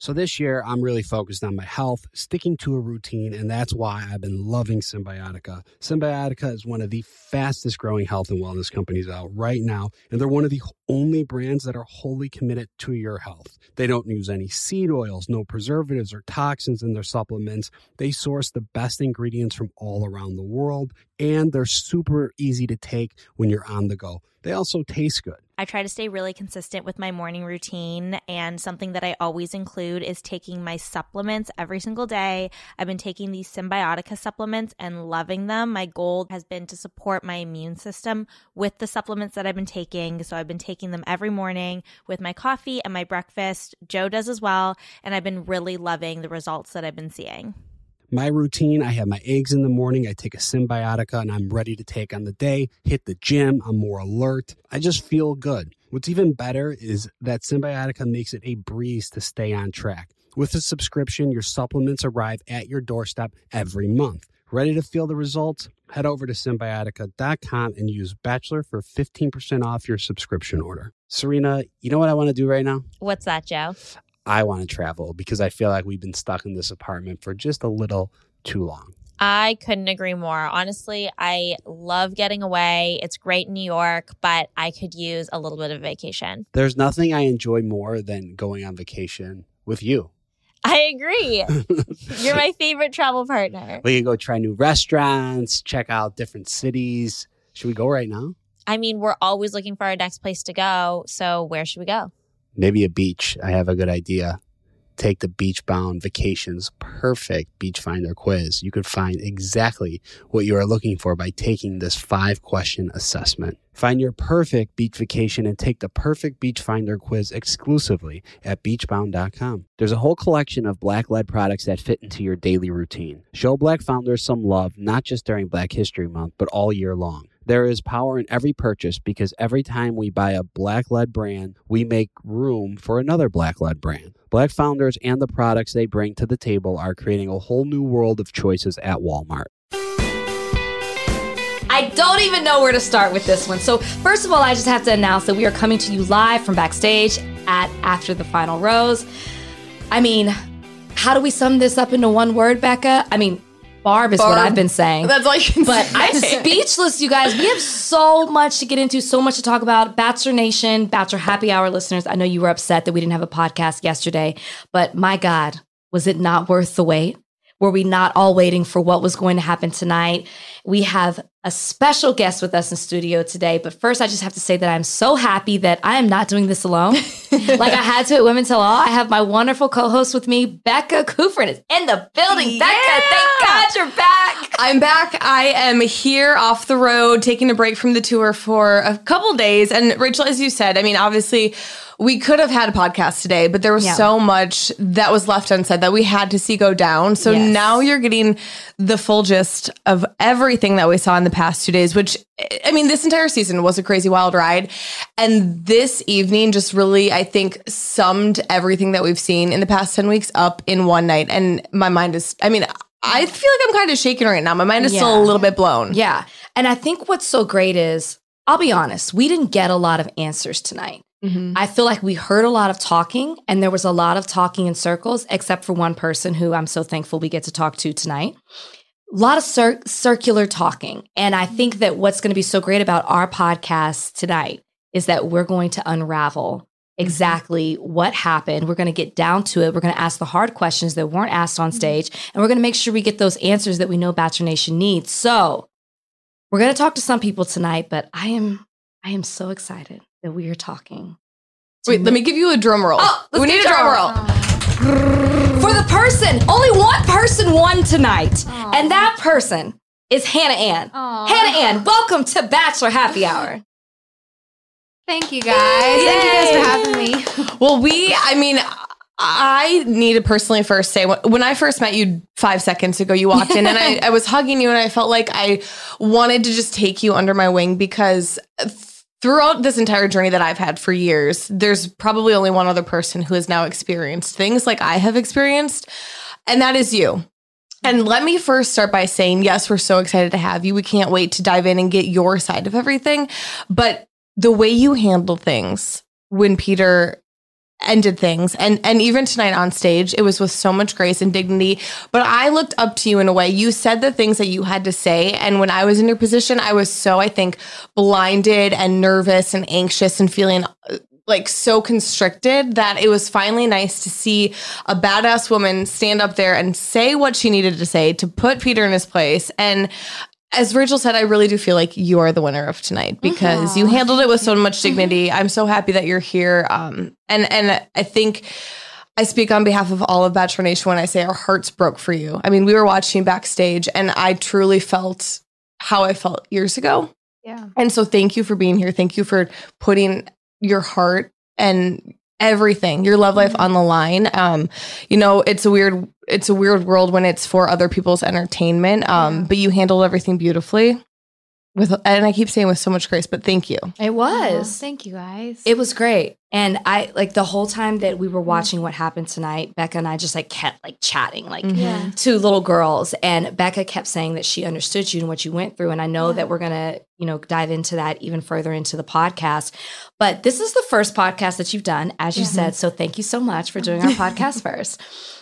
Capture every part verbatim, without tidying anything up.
So this year, I'm really focused on my health, sticking to a routine, and that's why I've been loving Symbiotica. Symbiotica is one of the fastest growing health and wellness companies out right now, and they're one of the only brands that are wholly committed to your health. They don't use any seed oils, no preservatives or toxins in their supplements. They source the best ingredients from all around the world, and they're super easy to take when you're on the go. They also taste good. I try to stay really consistent with my morning routine, and something that I always include is taking my supplements every single day. I've been taking these Symbiotica supplements and loving them. My goal has been to support my immune system with the supplements that I've been taking. So I've been taking them every morning with my coffee and my breakfast. Joe does as well, and I've been really loving the results that I've been seeing. My routine, I have my eggs in the morning, I take a Symbiotica, and I'm ready to take on the day, hit the gym, I'm more alert. I just feel good. What's even better is that Symbiotica makes it a breeze to stay on track. With a subscription, your supplements arrive at your doorstep every month. Ready to feel the results? Head over to Symbiotica dot com and use Bachelor for fifteen percent off your subscription order. Serena, you know what I want to do right now? What's that, Joe? I want to travel because I feel like we've been stuck in this apartment for just a little too long. I couldn't agree more. Honestly, I love getting away. It's great in New York, but I could use a little bit of vacation. There's nothing I enjoy more than going on vacation with you. I agree. You're my favorite travel partner. We can go try new restaurants, check out different cities. Should we go right now? I mean, we're always looking for our next place to go. So where should we go? Maybe a beach. I have a good idea. Take the Beachbound Vacations Perfect Beach Finder quiz. You could find exactly what you are looking for by taking this five-question assessment. Find your perfect beach vacation and take the Perfect Beach Finder quiz exclusively at beachbound dot com. There's a whole collection of Black-led products that fit into your daily routine. Show Black founders some love, not just during Black History Month, but all year long. There is power in every purchase because every time we buy a Black-led brand, we make room for another Black-led brand. Black founders and the products they bring to the table are creating a whole new world of choices at Walmart. I don't even know where to start with this one. So first of all, I just have to announce that we are coming to you live from backstage at After the Final Rose. I mean, how do we sum this up into one word, Becca? I mean, Barb is Barb. What I've been saying. That's all you can but say. I'm speechless, you guys. We have so much to get into, so much to talk about. Bachelor Nation, Bachelor Happy Hour listeners, I know you were upset that we didn't have a podcast yesterday, but my God, was it not worth the wait? Were we not all waiting for what was going to happen tonight? We have a special guest with us in studio today. But first, I just have to say that I'm so happy that I am not doing this alone. Like I had to at Women Tell All. I have my wonderful co-host with me, Becca Kufrin, is in the building. Yeah. Becca, thank God you're back. I'm back. I am here off the road, taking a break from the tour for a couple days. And Rachel, as you said, I mean, obviously, we could have had a podcast today, but there was yeah. so much that was left unsaid that we had to see go down. So yes. now you're getting the full gist of everything that we saw in the past two days, which, I mean, this entire season was a crazy wild ride. And this evening just really, I think, summed everything that we've seen in the past ten weeks up in one night. And my mind is, I mean, I feel like I'm kind of shaking right now. My mind is yeah. still a little bit blown. Yeah. And I think what's so great is, I'll be honest, we didn't get a lot of answers tonight. Mm-hmm. I feel like we heard a lot of talking, and there was a lot of talking in circles, except for one person who I'm so thankful we get to talk to tonight. A lot of cir- circular talking. And I think that what's going to be so great about our podcast tonight is that we're going to unravel exactly what happened. We're going to get down to it. We're going to ask the hard questions that weren't asked on stage, and we're going to make sure we get those answers that we know Bachelor Nation needs. So we're going to talk to some people tonight, but I am I am so excited that we are talking. Wait, me. Let me give you a drum roll. Oh, we need a drum roll. Oh. For the person, only one person won tonight. Aww. And that person is Hannah Ann. Aww. Hannah Ann, welcome to Bachelor Happy Hour. Thank you guys. Yay. Thank you guys for having me. Well, we, I mean, I need to personally first say, when I first met you five seconds ago, you walked in and I, I was hugging you and I felt like I wanted to just take you under my wing because throughout this entire journey that I've had for years, there's probably only one other person who has now experienced things like I have experienced, and that is you. And let me first start by saying, yes, we're so excited to have you. We can't wait to dive in and get your side of everything. But the way you handle things when Peter ended things. And and even tonight on stage, it was with so much grace and dignity. But I looked up to you in a way. You said the things that you had to say. And when I was in your position, I was so, I think, blinded and nervous and anxious and feeling like so constricted that it was finally nice to see a badass woman stand up there and say what she needed to say to put Peter in his place. And as Rachel said, I really do feel like you are the winner of tonight because mm-hmm. you handled it with so much dignity. I'm so happy that you're here. Um, and, and I think I speak on behalf of all of Bachelor Nation when I say our hearts broke for you. I mean, we were watching backstage and I truly felt how I felt years ago. Yeah. And so thank you for being here. Thank you for putting your heart and everything, your love life mm-hmm. on the line. Um, you know, it's a weird, it's a weird world when it's for other people's entertainment. Um, yeah. But you handled everything beautifully with, and I keep saying with so much grace, but thank you. It was. Oh, thank you guys. It was great. And I like the whole time that we were watching what happened tonight, Becca and I just like kept like chatting like mm-hmm. two little girls. And Becca kept saying that she understood you and what you went through. And I know yeah. that we're going to, you know, dive into that even further into the podcast. But this is the first podcast that you've done, as you mm-hmm. said. So thank you so much for doing our podcast first.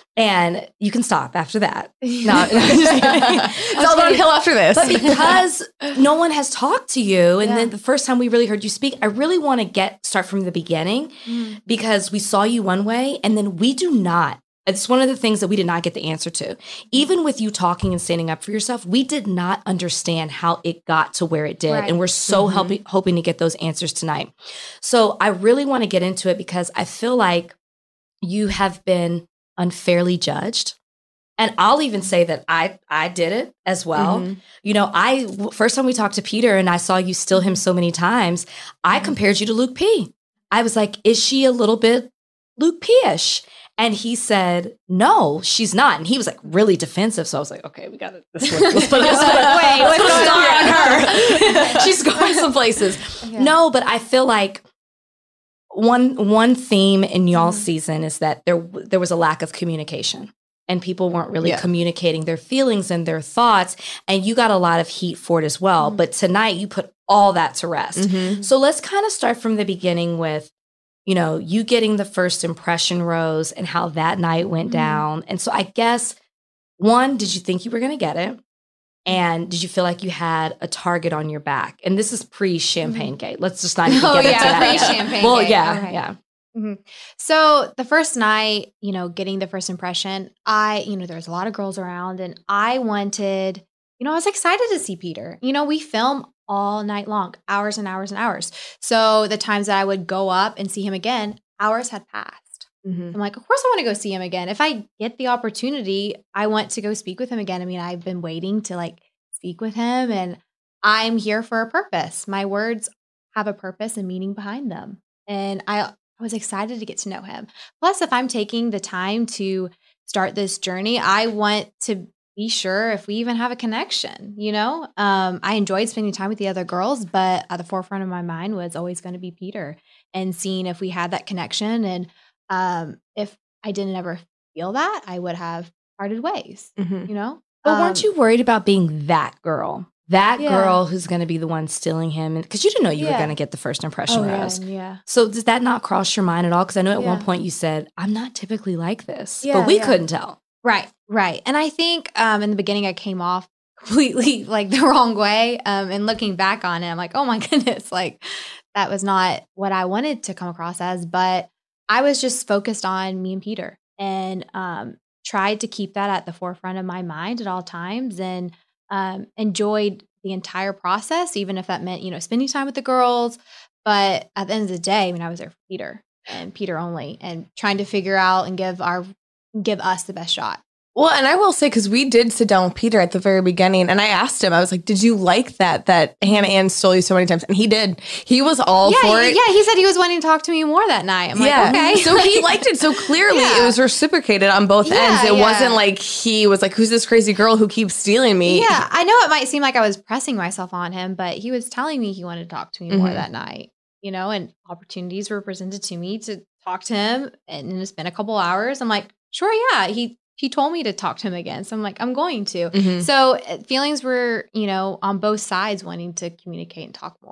And you can stop after that. No, no just kidding. It's all downhill after this. But because no one has talked to you, and yeah. then the first time we really heard you speak, I really want to get start from the beginning mm. because we saw you one way, and then we do not. It's one of the things that we did not get the answer to. Even with you talking and standing up for yourself, we did not understand how it got to where it did. Right. And we're so mm-hmm. helping, hoping to get those answers tonight. So I really want to get into it because I feel like you have been unfairly judged. And I'll even say that I I did it as well. Mm-hmm. You know, I first time we talked to Peter and I saw you steal him so many times, I mm-hmm. compared you to Luke P. I was like, is she a little bit Luke P-ish? And he said, no, she's not. And he was like really defensive. So I was like, okay, we got it. Let's put, let's put, let's put, Wait, let's put a star on her. She's going some places. Okay. No, but I feel like One one theme in y'all's mm-hmm. season is that there there was a lack of communication and people weren't really yeah. communicating their feelings and their thoughts, and you got a lot of heat for it as well. Mm-hmm. But tonight you put all that to rest. Mm-hmm. So let's kind of start from the beginning with, you know, you getting the first impression rose and how that night went mm-hmm. down. And so I guess, one, did you think you were going to get it? And did you feel like you had a target on your back? And this is pre-Champagne Gate. Let's just not even oh, get yeah, into that. Pre-Champagne well, Gate. yeah, okay. yeah. Mm-hmm. So the first night, you know, getting the first impression, I, you know, there was a lot of girls around and I wanted, you know, I was excited to see Peter. You know, we film all night long, hours and hours and hours. So the times that I would go up and see him again, hours had passed. Mm-hmm. I'm like, of course I want to go see him again. If I get the opportunity, I want to go speak with him again. I mean, I've been waiting to like speak with him and I'm here for a purpose. My words have a purpose and meaning behind them. And I, I was excited to get to know him. Plus, if I'm taking the time to start this journey, I want to be sure if we even have a connection, you know? Um, I enjoyed spending time with the other girls, but at the forefront of my mind was always going to be Peter and seeing if we had that connection. And Um, if I didn't ever feel that, I would have parted ways, mm-hmm. you know? But um, weren't you worried about being that girl? That yeah. girl who's going to be the one stealing him? Because you didn't know you yeah. were going to get the first impression oh, rose. Yeah, yeah. So does that not cross your mind at all? Because I know at yeah. one point you said, I'm not typically like this. Yeah, but we yeah. couldn't tell. Right, right. And I think um, in the beginning I came off completely like the wrong way. Um, and looking back on it, I'm like, oh my goodness, like that was not what I wanted to come across as. But I was just focused on me and Peter and um, tried to keep that at the forefront of my mind at all times and um, enjoyed the entire process, even if that meant, you know, spending time with the girls. But at the end of the day, I mean, I was there for Peter and Peter only and trying to figure out and give our give us the best shot. Well, and I will say, because we did sit down with Peter at the very beginning, and I asked him, I was like, did you like that, that Hannah Ann stole you so many times? And he did. He was all yeah, for he, it. Yeah, he said he was wanting to talk to me more that night. I'm yeah. like, okay. So he liked it. So clearly yeah. it was reciprocated on both yeah, ends. It yeah. wasn't like he was like, who's this crazy girl who keeps stealing me? Yeah, I know it might seem like I was pressing myself on him, but he was telling me he wanted to talk to me mm-hmm. more that night, you know, and opportunities were presented to me to talk to him. And it's been a couple hours. I'm like, sure, yeah, he He told me to talk to him again. So I'm like, I'm going to. Mm-hmm. So feelings were, you know, on both sides wanting to communicate and talk more.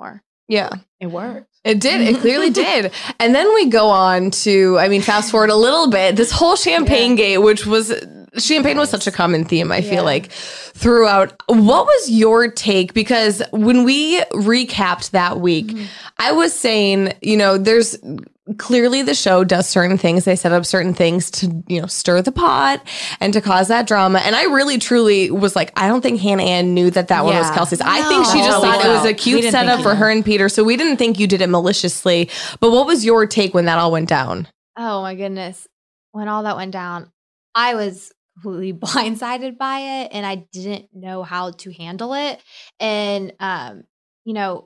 Yeah. It worked. It did. It clearly did. And then we go on to, I mean, fast forward a little bit, this whole champagne yeah. gate, which was, champagne was such a common theme, I yeah. feel like, throughout. What was your take? Because when we recapped that week, mm-hmm. I was saying, you know, there's clearly the show does certain things. They set up certain things to, you know, stir the pot and to cause that drama. And I really, truly was like, I don't think Hannah Ann knew that that yeah. one was Kelsey's. No. I think she just thought no. it was a cute setup for her and Peter. So we didn't think you did it maliciously. But what was your take when that all went down? Oh, my goodness. When all that went down, I was completely blindsided by it. And I didn't know how to handle it. And, um, you know,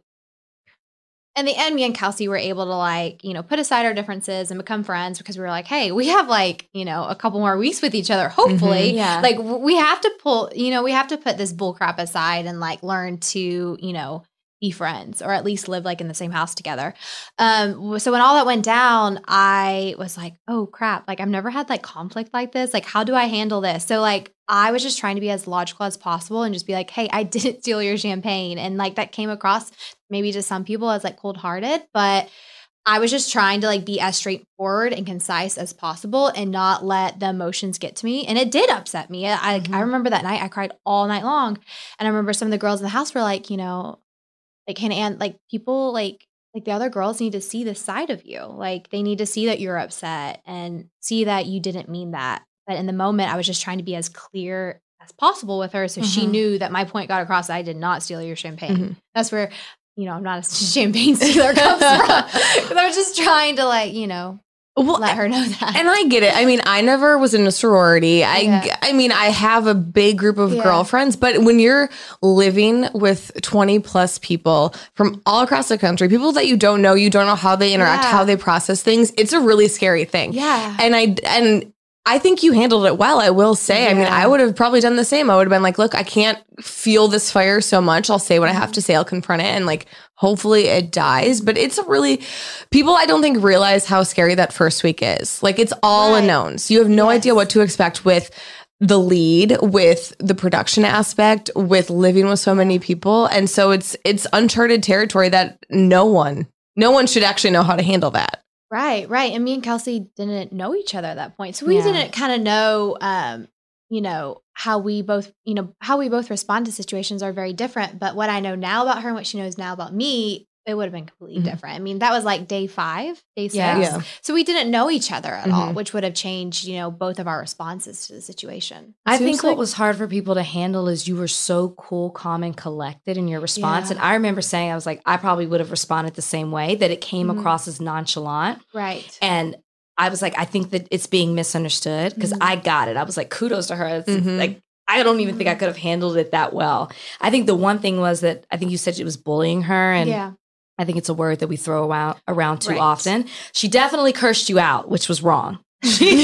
in the end, me and Kelsey were able to like, you know, put aside our differences and become friends because we were like, hey, we have like, you know, a couple more weeks with each other, hopefully. Mm-hmm, yeah. Like we have to pull, you know, we have to put this bull crap aside and like learn to, you know, be friends or at least live like in the same house together. Um, so when all that went down, I was like, oh crap, like I've never had like conflict like this. Like, how do I handle this? So like, I was just trying to be as logical as possible and just be like, hey, I didn't steal your champagne. And like that came across maybe to some people as like cold hearted, but I was just trying to like be as straightforward and concise as possible and not let the emotions get to me. And it did upset me. I, mm-hmm. I remember that night I cried all night long. And I remember some of the girls in the house were like, you know, like Hannah Ann, like people like like the other girls need to see this side of you. Like they need to see that you're upset and see that you didn't mean that. But in the moment, I was just trying to be as clear as possible with her so mm-hmm. she knew that my point got across. I did not steal your champagne. Mm-hmm. That's where, you know, I'm not a champagne stealer comes from. Because I was just trying to like, you know, well, let her know that. And I get it. I mean, I never was in a sorority. I yeah. I mean, I have a big group of yeah. girlfriends, but when you're living with twenty plus people from all across the country, people that you don't know, you don't know how they interact, yeah. how they process things, it's a really scary thing. Yeah. And I and I think you handled it well, I will say. Yeah. I mean, I would have probably done the same. I would have been like, look, I can't feel this fire so much. I'll say what I have to say. I'll confront it and like, hopefully it dies. But it's a really, people I don't think realize how scary that first week is. Like it's all right. unknowns. You have no yes. idea what to expect with the lead, with the production aspect, with living with so many people. And so it's it's uncharted territory that no one, no one should actually know how to handle that. Right, right. And me and Kelsey didn't know each other at that point. So we yeah. didn't kind of know, um, you know, how we both, you know, how we both respond to situations are very different. But what I know now about her and what she knows now about me, it would have been completely mm-hmm. different. I mean, that was like day five, day six. Yeah. Yeah. So we didn't know each other at mm-hmm. all, which would have changed, you know, both of our responses to the situation. I think what was hard for people to handle is you were so cool, calm, and collected in your response. Yeah. And I remember saying, I was like, I probably would have responded the same way, that it came mm-hmm. across as nonchalant. Right. And I was like, I think that it's being misunderstood because mm-hmm. I got it. I was like, kudos to her. It's mm-hmm. like, I don't even think I could have handled it that well. I think the one thing was that I think you said it was bullying her. And yeah. I think it's a word that we throw around, around too right. often. She definitely cursed you out, which was wrong. She,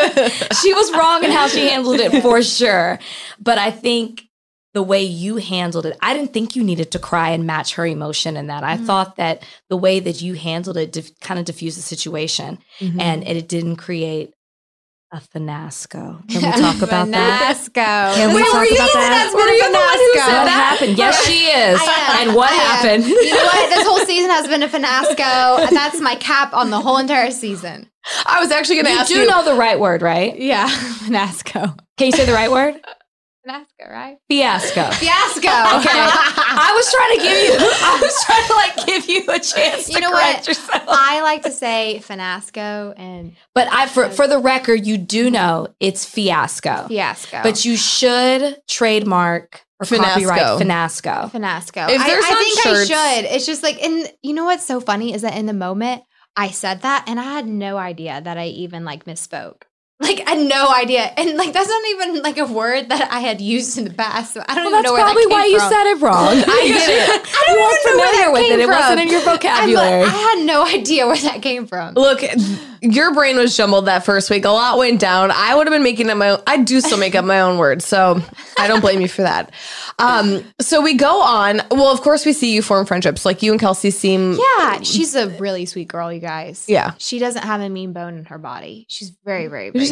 she was wrong in how she handled it for sure. But I think the way you handled it, I didn't think you needed to cry and match her emotion in that. I mm-hmm. thought that the way that you handled it dif- kind of diffused the situation mm-hmm. and it didn't create a finasco. Can we talk about that? Finasco. Can we Wait, talk were you about the one that? that's been a finasco? What happened? Yes, she is. And what happened? You know what? This whole season has been a finasco. That's my cap on the whole entire season. I was actually going to ask you. You do know the right word, right? Yeah, finasco. Can you say the right word? Finasco, right? Fiasco. Fiasco. Okay. I was trying to give you, I was trying to like give you a chance to you know correct what? yourself. I like to say finasco and. But I, for, for the record, you do know it's fiasco. Fiasco. But you should trademark or Finasco. copyright finasco. Finasco. If there's I, I think shirts. I should. It's just like, and you know what's so funny is that in the moment I said that and I had no idea that I even like misspoke. Like, I had no idea. And, like, that's not even, like, a word that I had used in the past. So I don't well, even know where that came from. That's probably why you said it wrong. I get it. I don't you even know where that with came it. from. It wasn't in your vocabulary. I had no idea where that came from. Look, your brain was jumbled that first week. A lot went down. I would have been making up my own. I do still make up my own words. So I don't blame you for that. Um, so we go on. Well, of course, we see you form friendships. Like, you and Kelsey seem. Yeah. She's a really sweet girl, you guys. Yeah. She doesn't have a mean bone in her body. She's very, very, very She's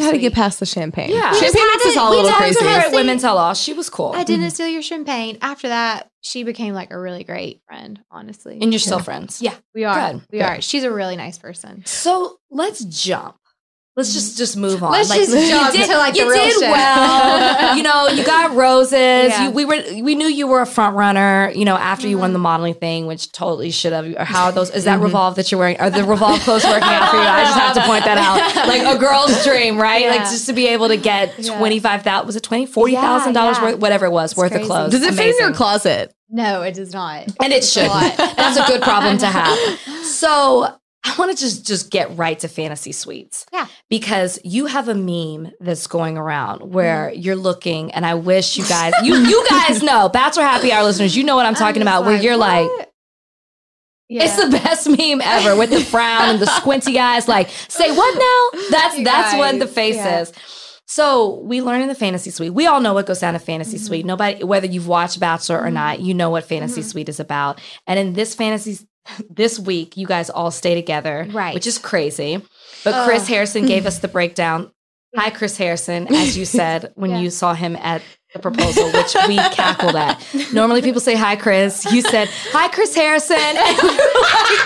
just had sweet. to get past the champagne. Yeah. Champagne makes us all a We little talked crazy. to her at Women Tell All. She was cool. I didn't steal your champagne. After that, she became like a really great friend, honestly. And you're still friends. Yeah, we are. Good, we good. are. She's a really nice person. So let's jump. Let's just just move on. Let's like, just jump you did, to, like, the you real did shit. well. You know, you got roses. Yeah. You, we were we knew you were a front runner. You know, after you won the modeling thing, which totally should have. Or how are those? Is that Mm-hmm. Revolve that you're wearing? Are the Revolve clothes working out for you? I just have to point that out. Like a girl's dream, right? Yeah. Like just to be able to get Yeah. twenty five thousand. Was it twenty forty thousand Yeah, dollars yeah. worth? Whatever it was, It's worth crazy. of clothes. Does it fit in your Amazing. closet? No, it does not. And it It's a should. lot. That's a good problem to have. So I want to just just get right to fantasy suites. Yeah. Because you have a meme that's going around where you're looking, and I wish you guys, you you guys know, Bachelor Happy Hour listeners, you know what I'm talking I'm about, just where you're like, what? Yeah. it's the best meme ever with the frown and the squinty eyes, like, say what now? That's You that's what the guys, face yeah. is. So we learn in the fantasy suite. We all know what goes down in fantasy Mm-hmm. suite. Nobody, whether you've watched Bachelor or not, you know what fantasy suite is about. And in this fantasy, this week, you guys all stay together, Right. which is crazy. But Chris Ugh. Harrison gave us the breakdown. Hi, Chris Harrison, as you said when Yeah. you saw him at the proposal, which we cackled at. Normally people say, hi, Chris. You said, hi, Chris Harrison. And we were like,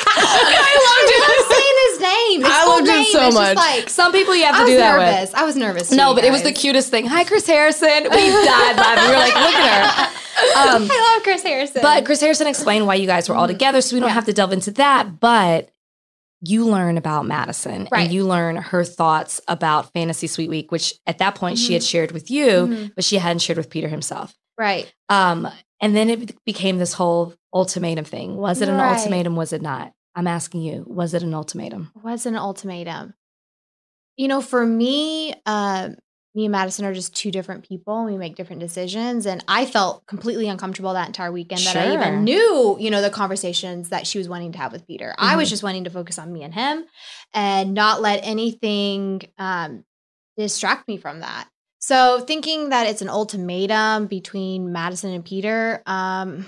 I love saying his name. His I full loved him name. so It's much. Just like, some people you have I to was do that with. nervous. I was nervous. No, too, but it was the guys. cutest thing. Hi, Chris Harrison. We died laughing. We were like, look at her. Um, I love Chris Harrison. but Chris Harrison explained why you guys were all together, so we don't Yeah. have to delve into that. But you learn about Madison, Right. and you learn her thoughts about Fantasy Suite Week, which at that point she had Mm-hmm. shared with you, Mhm. but she hadn't shared with Peter himself. right. Um, and then it became this whole ultimatum thing. Was it an Right. ultimatum? Was it not? I'm asking you, was it an ultimatum? Was an ultimatum. You know, for me, um, me and Madison are just two different people. We make different decisions. And I felt completely uncomfortable that entire weekend that I Sure. even knew, you know, the conversations that she was wanting to have with Peter. I was Mhm. just wanting to focus on me and him and not let anything um, distract me from that. So thinking that it's an ultimatum between Madison and Peter, um,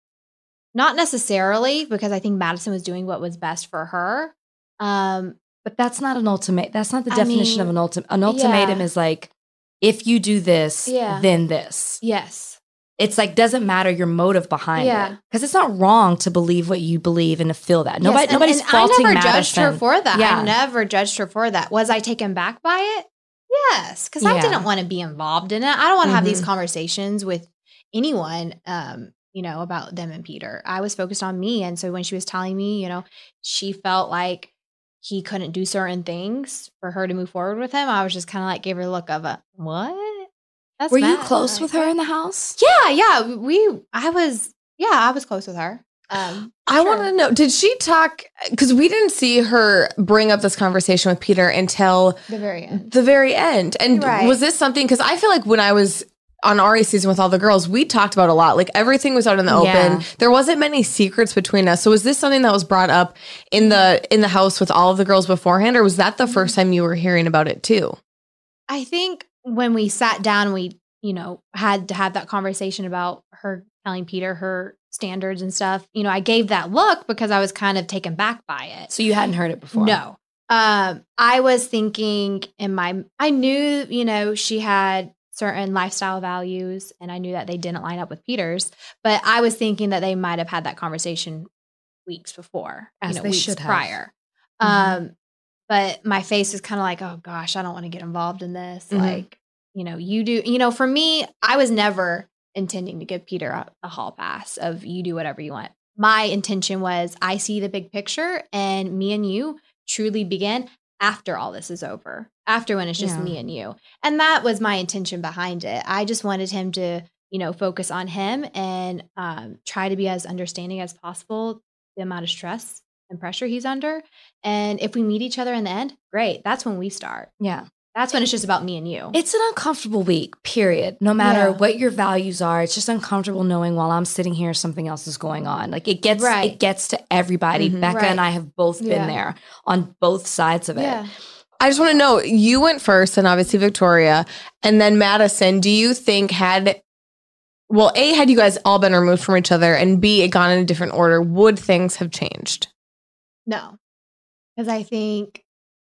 not necessarily, because I think Madison was doing what was best for her. Um, But that's not an ultimate. That's not the I definition of mean, an ultimate. An ultimatum yeah. is like, if you do this, Yeah. then this. yes. It's like doesn't matter your motive behind Yeah. it, because it's not wrong to believe what you believe and to feel that. Nobody, Yes, and- nobody's and faulting I never Madison. judged her for that. Yeah. I never judged her for that. Was I taken back by it? Yes, because I Yeah. didn't want to be involved in it. I don't want to have these Mhm. conversations with anyone, um, you know, about them and Peter. I was focused on me, and so when she was telling me, you know, she felt like he couldn't do certain things for her to move forward with him, I was just kind of like gave her a look of a what? That's Were you mad. close Like, with her in the house? Yeah, yeah. We, I was, yeah, I was close with her. Um, I sure. want to know, did she talk? Because we didn't see her bring up this conversation with Peter until the very end. the very end. And Right. was this something? Because I feel like when I was on Ari's season with all the girls, we talked about a lot. Like everything was out in the Yeah. open. There wasn't many secrets between us. So was this something that was brought up in the in the house with all of the girls beforehand, or was that the first time you were hearing about it too? I think when we sat down, we, you know, had to have that conversation about her telling Peter her standards and stuff. You know, I gave that look because I was kind of taken back by it. So you hadn't heard it before? No. Um, I was thinking in my, I knew, you know, she had certain lifestyle values and I knew that they didn't line up with Peter's, but I was thinking that they might have had that conversation weeks before, As you know, they weeks should have. prior. Mhm. Um, but my face is kind of like, oh gosh, I don't want to get involved in this. Mhm. Like, you know, you do, you know, for me, I was never intending to give Peter a, a hall pass of you do whatever you want. My intention was I see the big picture and me and you truly begin after all this is over, after when it's just Yeah. me and you. And that was my intention behind it. I just wanted him to, you know, focus on him and um, try to be as understanding as possible, the amount of stress and pressure he's under. And if we meet each other in the end, great. That's when we start. Yeah. That's when it's just about me and you. It's an uncomfortable week, period. No matter Yeah. what your values are, it's just uncomfortable knowing while I'm sitting here, something else is going on. Like it gets, Right. it gets to everybody. Mhm. Becca Right. and I have both been Yeah. there on both sides of it. yeah. I just want to know, you went first and obviously Victoria and then Madison. Do you think had, well, A, had you guys all been removed from each other, and B, it gone in a different order, would things have changed? No. Because I think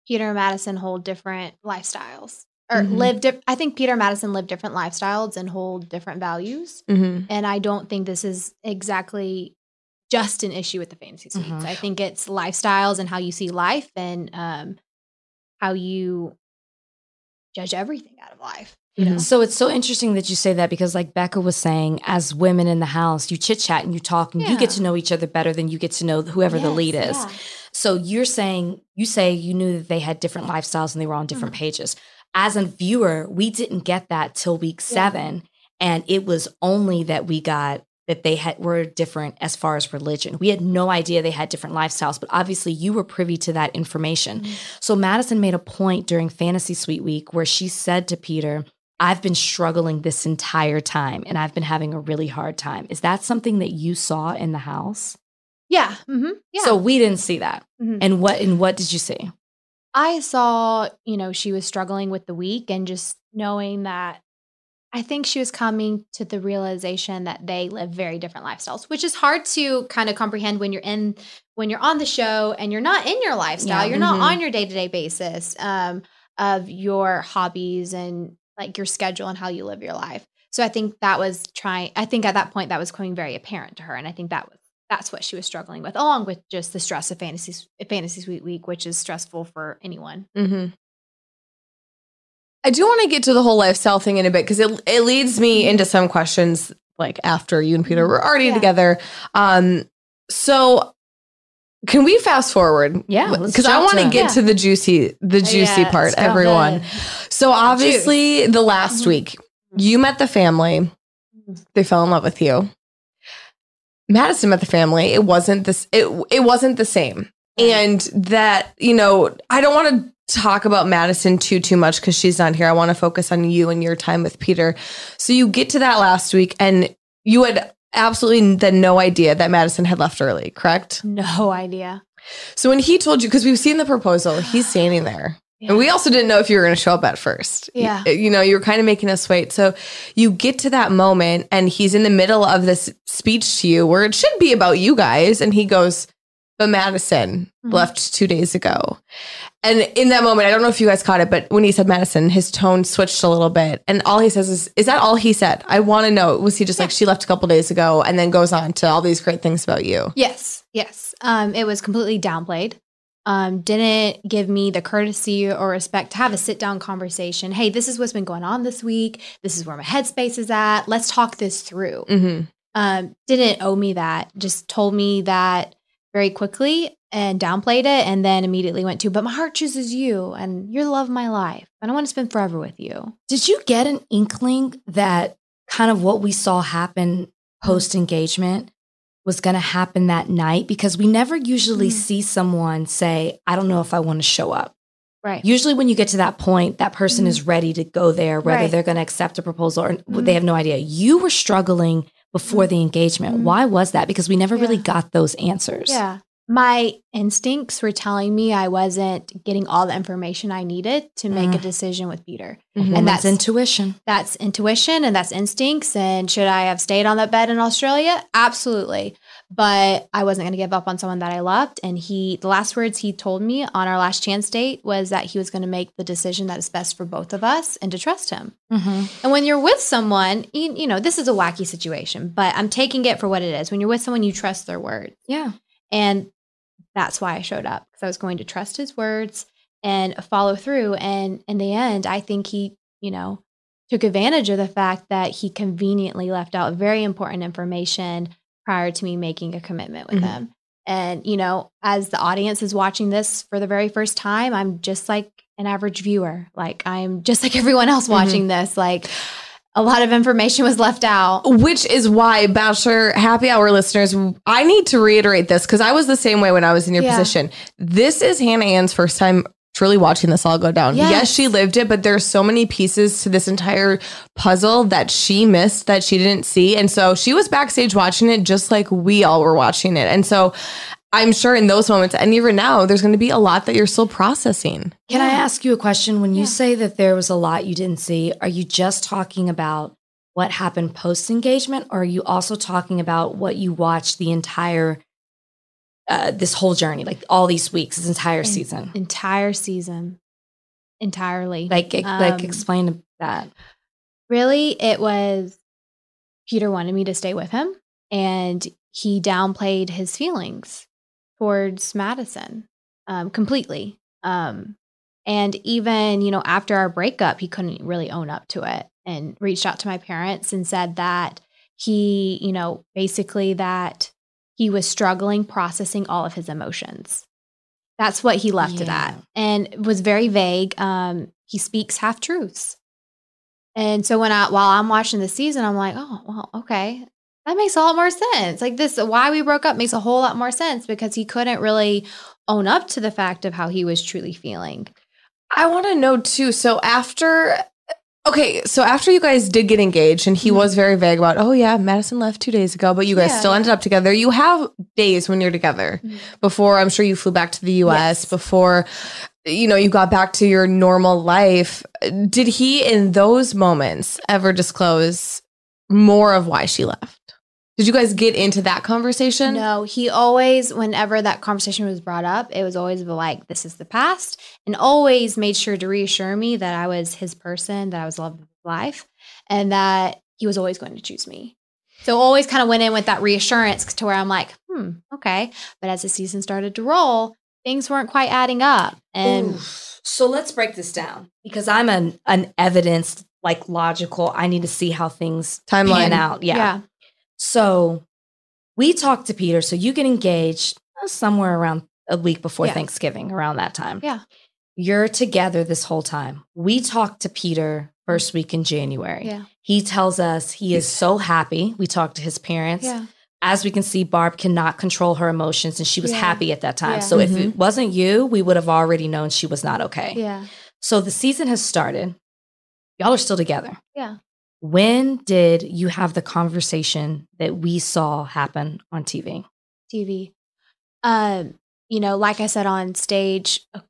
Peter and Madison hold different lifestyles. Or Mm-hmm. live. Di- I think Peter and Madison live different lifestyles and hold different values. Mm-hmm. And I don't think this is exactly just an issue with the fantasy suites. Mhm. I think it's lifestyles and how you see life and um, how you judge everything out of life. You know? So it's so interesting that you say that because like Becca was saying, as women in the house, you chit chat and you talk and Yeah. you get to know each other better than you get to know whoever the Yes, lead is. yeah. So you're saying, you say you knew that they had different lifestyles and they were on different Mhm. pages. As a viewer, we didn't get that till week seven. And it was only that we got that they had were different as far as religion. We had no idea they had different lifestyles, but obviously you were privy to that information. Mhm. So Madison made a point during Fantasy Suite Week where she said to Peter, I've been struggling this entire time and I've been having a really hard time. Is that something that you saw in the house? Yeah. Mm-hmm. Yeah. So we didn't see that. Mhm. And what and what did you see? I saw, you know, she was struggling with the week and just knowing that I think she was coming to the realization that they live very different lifestyles, which is hard to kind of comprehend when you're in, when you're on the show and you're not in your lifestyle. Yeah. You're not Mhm. on your day-to-day basis um, of your hobbies and like your schedule and how you live your life. So I think that was trying, I think at that point that was becoming very apparent to her. And I think that was, that's what she was struggling with, along with just the stress of fantasy, fantasy suite week, which is stressful for anyone. Mm-hmm. I do want to get to the whole lifestyle thing in a bit because it it leads me into some questions like after you and Peter were already Yeah. together. Um, so can we fast forward? Yeah, let's because I jump want to to- get Yeah. to the juicy the juicy Yes, part, go everyone. ahead. So obviously, the last Mhm. week you met the family, they fell in love with you. Madison met the family. It wasn't this. It it wasn't the same. And that, you know, I don't want to talk about Madison too, too much because she's not here. I want to focus on you and your time with Peter. So you get to that last week and you had absolutely then no idea that Madison had left early, correct? No idea. So when he told you, because we've seen the proposal, he's standing there. Yeah. And we also didn't know if you were going to show up at first. Yeah. You, you know, you were kind of making us wait. So you get to that moment and he's in the middle of this speech to you where it should be about you guys. And he goes, but Madison Mhm. left two days ago. And in that moment, I don't know if you guys caught it, but when he said Madison, his tone switched a little bit. And all he says is, is that all he said? I want to know. Was he just like, she left a couple days ago and then goes on to all these great things about you? Yes, yes. Um, it was completely downplayed. Um, didn't give me the courtesy or respect to have a sit down conversation. Hey, this is what's been going on this week. This is where my headspace is at. Let's talk this through. Mm-hmm. Um, didn't owe me that. Just told me that very quickly and downplayed it, and then immediately went to, but my heart chooses you and you're the love of my life. And I want to spend forever with you. Did you get an inkling that kind of what we saw happen post engagement was going to happen that night? Because we never usually Mm. see someone say, I don't know if I want to show up. Right. Usually when you get to that point, that person Mhm. is ready to go there, whether Right. they're going to accept a proposal or Mhm. they have no idea. You were struggling before the engagement. Mhm. Why was that? Because we never really Yeah. got those answers. Yeah. My instincts were telling me I wasn't getting all the information I needed to make a Mm. decision with Peter. And And that's that's- intuition. That's intuition and that's instincts. And should I have stayed on that bed in Australia? Absolutely. But I wasn't going to give up on someone that I loved. And he, the last words he told me on our last chance date was that he was going to make the decision that is best for both of us and to trust him. Mm-hmm. And when you're with someone, you, you know, this is a wacky situation, but I'm taking it for what it is. When you're with someone, you trust their word. Yeah. And that's why I showed up, because I was going to trust his words and follow through. And in the end, I think he, you know, took advantage of the fact that he conveniently left out very important information prior to me making a commitment with Mhm. him. And, you know, as the audience is watching this for the very first time, I'm just like an average viewer. Like I'm just like everyone else watching this. Like a lot of information was left out. Which is why, Bachelor Happy Hour listeners, I need to reiterate this because I was the same way when I was in your Yeah. position. This is Hannah Ann's first time truly watching this all go down. Yes. Yes, she lived it, but there's so many pieces to this entire puzzle that she missed that she didn't see. And so she was backstage watching it just like we all were watching it. And so I'm sure in those moments, and even now, there's going to be a lot that you're still processing. Can I Yeah. ask you a question? When you Yeah. say that there was a lot you didn't see, are you just talking about what happened post engagement, or are you also talking about what you watched the entire uh, this whole journey, like all these weeks, this entire En- season? Entire season. Entirely. Like, um, like explain that. Really, it was Peter wanted me to stay with him, and he downplayed his feelings towards Madison um, completely. Um, and even, you know, after our breakup, he couldn't really own up to it and reached out to my parents and said that he, you know, basically that he was struggling processing all of his emotions. That's what he left yeah. it at, and was very vague. Um, he speaks half truths. And so when I, while I'm watching the season, I'm like, oh, well, okay, that makes a lot more sense. Like this, why we broke up makes a whole lot more sense, because he couldn't really own up to the fact of how he was truly feeling. I want to know too. So after, okay, so after you guys did get engaged, and he mm-hmm. was very vague about, oh yeah, Madison left two days ago, but you guys yeah, still yeah. ended up together. You have days when you're together mm-hmm. before, I'm sure you flew back to the U S, yes. before, you know, you got back to your normal life. Did he in those moments ever disclose more of why she left? Did you guys get into that conversation? No, he always, whenever that conversation was brought up, it was always like, this is the past, and always made sure to reassure me that I was his person, that I was the love of his life, and that he was always going to choose me. So always kind of went in with that reassurance to where I'm like, hmm, okay. But as the season started to roll, things weren't quite adding up. And Ooh. So let's break this down, because I'm an, an evidence, like logical, I need to see how things timeline pan out. Yeah. yeah. So we talked to Peter. So you get engaged somewhere around a week before yeah. Thanksgiving, around that time. Yeah. You're together this whole time. We talked to Peter first week in January. Yeah. He tells us he is so happy. We talked to his parents. Yeah. As we can see, Barb cannot control her emotions, and she was yeah. happy at that time. Yeah. So mm-hmm. if it wasn't you, we would have already known she was not okay. Yeah. So the season has started. Y'all are still together. Yeah. When did you have the conversation that we saw happen on T V? T V. Um, you know, like I said on stage, uh,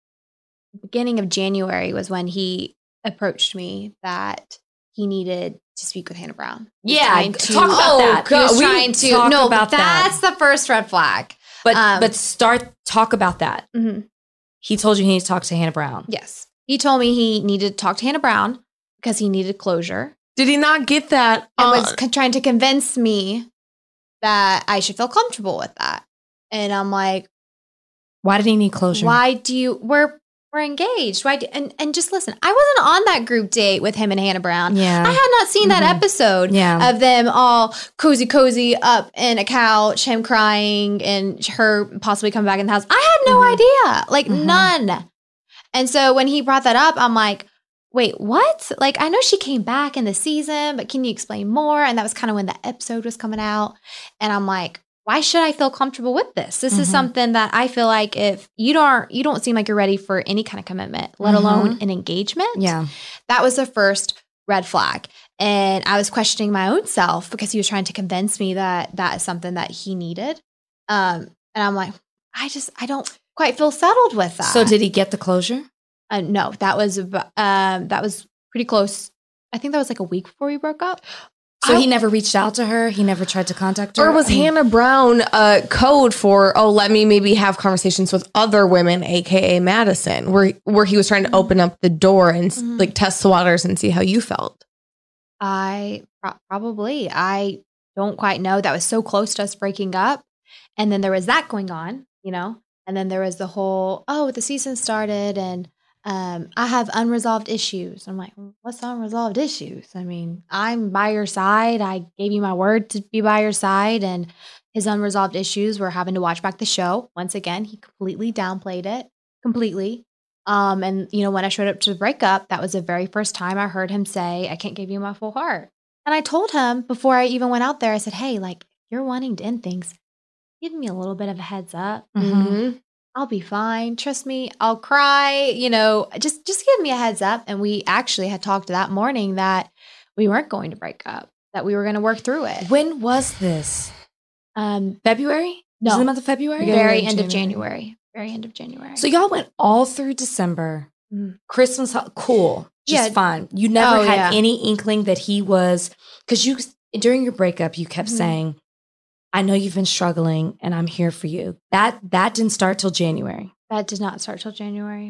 beginning of January was when he approached me that he needed to speak with Hannah Brown. Yeah, to, talk about oh, that. God, he was trying to talk no, about that's that. the first red flag. But um, but start talk about that. Mm-hmm. He told you he needed to talk to Hannah Brown. Yes, he told me he needed to talk to Hannah Brown because he needed closure. Did he not get that? And uh, was c- trying to convince me that I should feel comfortable with that. And I'm like, why did he need closure? Why do you? We're we're engaged. Why? Do, and and just listen. I wasn't on that group date with him and Hannah Brown. Yeah, I had not seen mm-hmm. that episode. Yeah. Of them all cozy, cozy up in a couch, him crying, and her possibly coming back in the house. I had no mm-hmm. idea, like mm-hmm. none. And so when he brought that up, I'm like, wait, what? Like, I know she came back in the season, but can you explain more? And that was kind of when the episode was coming out. And I'm like, why should I feel comfortable with this? This mm-hmm. is something that I feel like if you don't, you don't seem like you're ready for any kind of commitment, let mm-hmm. alone an engagement. Yeah. That was the first red flag. And I was questioning my own self because he was trying to convince me that that is something that he needed. Um, and I'm like, I just, I don't quite feel settled with that. So did he get the closure? Uh, no, that was um, that was pretty close. I think that was like a week before we broke up. So I, he never reached out to her? He never tried to contact her? Or was I mean, Hannah Brown uh, code for, oh, let me maybe have conversations with other women, a k a. Madison, where, where he was trying to open up the door and mm-hmm. like test the waters and see how you felt? I pro- probably. I don't quite know. That was so close to us breaking up. And then there was that going on, you know? And then there was the whole, oh, the season started and Um, I have unresolved issues. I'm like, what's unresolved issues? I mean, I'm by your side. I gave you my word to be by your side. And his unresolved issues were having to watch back the show. Once again, he completely downplayed it. Completely. Um, and, you know, when I showed up to the breakup, that was the very first time I heard him say, I can't give you my full heart. And I told him before I even went out there, I said, hey, like, if you're wanting to end things, give me a little bit of a heads up. Mm-hmm. I'll be fine. Trust me. I'll cry. You know, just just give me a heads up. And we actually had talked that morning that we weren't going to break up, that we were going to work through it. When was this? Um, February? No. Was it the month of February? Very end of January. Very end of January. So y'all went all through December. Mm. Christmas, cool. Just yeah. fine. You never oh, had yeah. any inkling that he was, because you during your breakup, you kept mm-hmm. saying, I know you've been struggling and I'm here for you. That that didn't start till January. That did not start till January.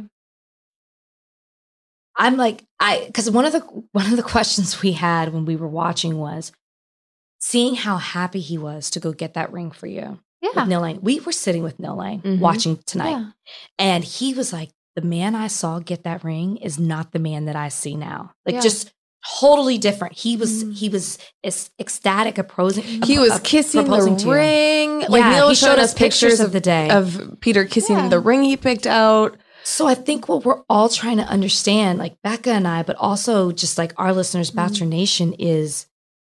I'm like, I because one of the one of the questions we had when we were watching was seeing how happy he was to go get that ring for you. Yeah. With Neil Lane. We were sitting with Neil Lane mm-hmm. watching tonight. Yeah. And he was like, the man I saw get that ring is not the man that I see now. Like yeah. just totally different. He was mm. he was ecstatic opposing. He was kissing the ring. Yeah, like Neil he showed, showed us pictures, pictures of the day of Peter kissing yeah. the ring he picked out. So I think what we're all trying to understand, like Becca and I, but also just like our listeners, Bachelor mm. Nation, is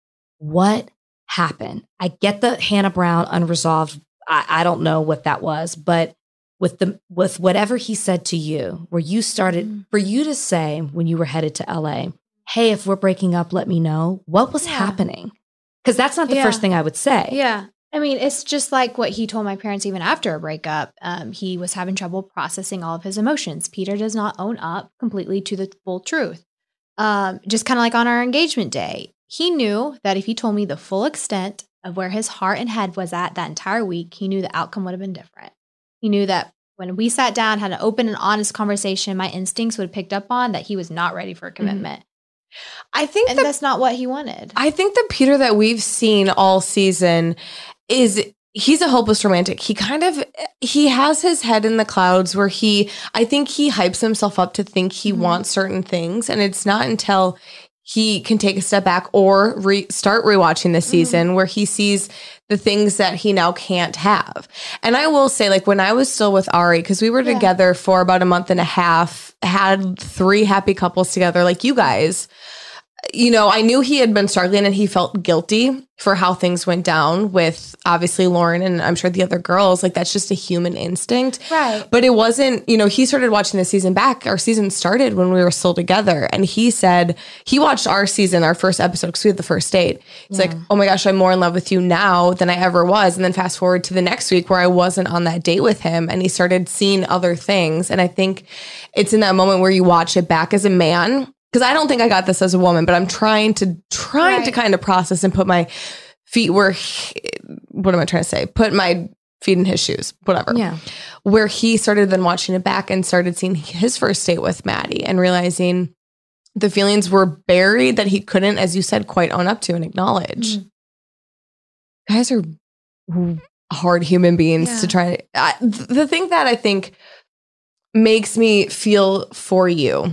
what happened. I get the Hannah Brown unresolved. I, I don't know what that was, but with the with whatever he said to you, where you started mm. for you to say when you were headed to L A, hey, if we're breaking up, let me know. What was yeah. happening? Because that's not the yeah. first thing I would say. Yeah. I mean, it's just like what he told my parents even after a breakup. Um, he was having trouble processing all of his emotions. Peter does not own up completely to the full truth. Um, just kind of like on our engagement day. He knew that if he told me the full extent of where his heart and head was at that entire week, he knew the outcome would have been different. He knew that when we sat down, had an open and honest conversation, my instincts would have picked up on that he was not ready for a commitment. Mm-hmm. I think and that, that's not what he wanted. I think the Peter that we've seen all season is he's a hopeless romantic. He kind of, he has his head in the clouds where he, I think he hypes himself up to think he mm-hmm. wants certain things. And it's not until he can take a step back or re- start rewatching the season mm-hmm. where he sees the things that he now can't have. And I will say, like, when I was still with Ari, because we were yeah. together for about a month and a half, had three happy couples together, like you guys, you know, I knew he had been struggling and he felt guilty for how things went down with obviously Lauren and I'm sure the other girls. Like, that's just a human instinct. Right. But it wasn't, you know, he started watching the season back. Our season started when we were still together. And he said, he watched our season, our first episode, because we had the first date. He's yeah. like, oh my gosh, I'm more in love with you now than I ever was. And then fast forward to the next week where I wasn't on that date with him and he started seeing other things. And I think it's in that moment where you watch it back as a man. Because I don't think I got this as a woman, but I'm trying to trying right. to kind of process and put my feet where, he, what am I trying to say? Put my feet in his shoes, whatever. Yeah. Where he started then watching it back and started seeing his first date with Maddie and realizing the feelings were buried that he couldn't, as you said, quite own up to and acknowledge. Mm. Guys are hard human beings yeah. to try to, I, the thing that I think makes me feel for you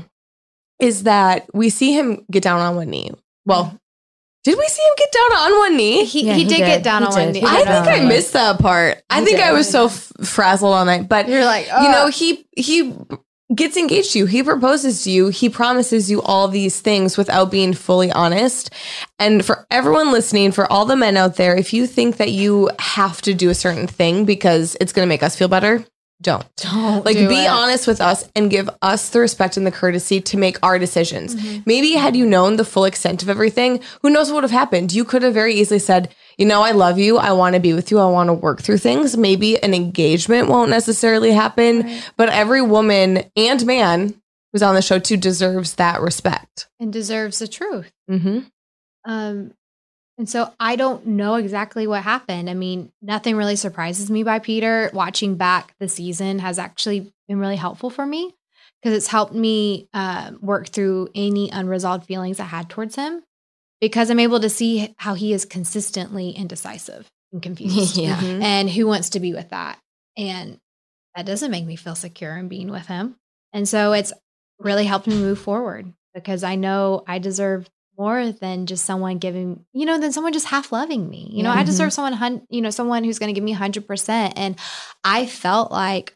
is that we see him get down on one knee. Well, did we see him get down on one knee? He, yeah, he, he did, did get down he on did. one knee. I think I missed that part. He I think did. I was so f- frazzled all night. But you're like, oh. you know, he he gets engaged to you. He proposes to you. He promises you all these things without being fully honest. And for everyone listening, for all the men out there, if you think that you have to do a certain thing because it's going to make us feel better, Don't. Don't like do be it. honest with us and give us the respect and the courtesy to make our decisions. Mm-hmm. Maybe had you known the full extent of everything, who knows what would have happened? You could have very easily said, you know, I love you. I want to be with you. I want to work through things. Maybe an engagement won't necessarily happen, right. but every woman and man who's on the show too deserves that respect. And deserves the truth. Mm-hmm. Um, And so I don't know exactly what happened. I mean, nothing really surprises me by Peter. Watching back the season has actually been really helpful for me because it's helped me uh, work through any unresolved feelings I had towards him because I'm able to see how he is consistently indecisive and confused. yeah. Mm-hmm. And who wants to be with that? And that doesn't make me feel secure in being with him. And so it's really helped me move forward because I know I deserve more than just someone giving, you know, than someone just half loving me. You know, mm-hmm. I deserve someone, you know, someone who's going to give me one hundred percent. And I felt like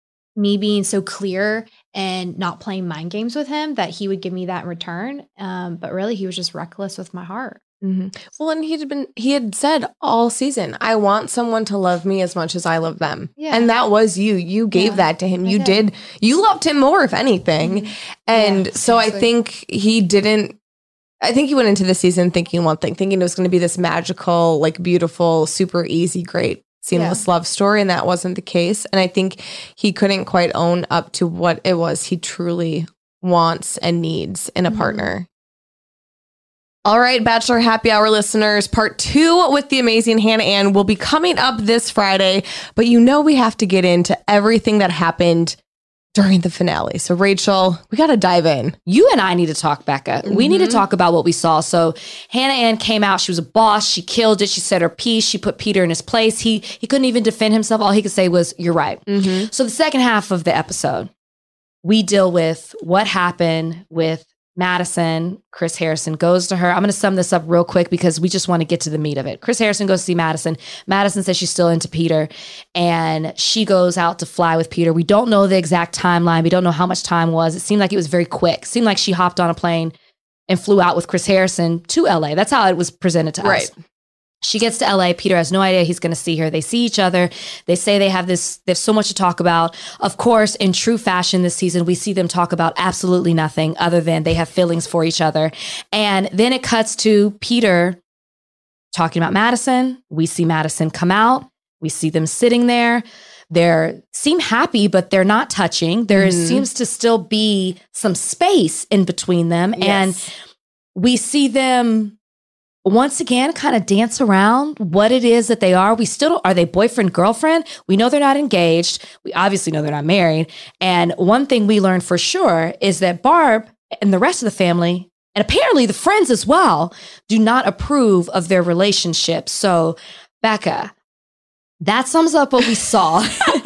me being so clear and not playing mind games with him that he would give me that in return. Um, but really, he was just reckless with my heart. Mm-hmm. Well, and he'd been, he had said all season, I want someone to love me as much as I love them. Yeah. And that was you. You gave yeah, that to him. You did. did. You loved him more, if anything. Mm-hmm. And yeah, so seriously. I think he didn't, I think he went into the season thinking one thing, thinking it was going to be this magical, like beautiful, super easy, great, seamless yeah. love story. And that wasn't the case. And I think he couldn't quite own up to what it was he truly wants and needs in a mm-hmm. partner. All right, Bachelor Happy Hour listeners, part two with the amazing Hannah Ann will be coming up this Friday, but you know we have to get into everything that happened during the finale. So Rachel, we got to dive in. You and I need to talk, Becca. Mm-hmm. We need to talk about what we saw. So Hannah Ann came out. She was a boss. She killed it. She said her piece. She put Peter in his place. He he couldn't even defend himself. All he could say was, "You're right." Mm-hmm. So the second half of the episode, we deal with what happened with Madison. Chris Harrison goes to her. I'm going to sum this up real quick because we just want to get to the meat of it. Chris Harrison goes to see Madison. Madison says she's still into Peter, and she goes out to fly with Peter. We don't know the exact timeline. We don't know how much time was. It seemed like it was very quick. It seemed like she hopped on a plane and flew out with Chris Harrison to L A. That's how it was presented to right. us. She gets to L A. Peter has no idea he's going to see her. They see each other. They say they have this, they have so much to talk about. Of course, in true fashion this season, we see them talk about absolutely nothing other than they have feelings for each other. And then it cuts to Peter talking about Madison. We see Madison come out. We see them sitting there. They seem happy, but they're not touching. There mm-hmm. seems to still be some space in between them. Yes. And we see them once again, kind of dance around what it is that they are. We still don't, are they boyfriend, girlfriend? We know they're not engaged. We obviously know they're not married. And one thing we learned for sure is that Barb and the rest of the family, and apparently the friends as well, do not approve of their relationship. So, Becca, that sums up what we saw.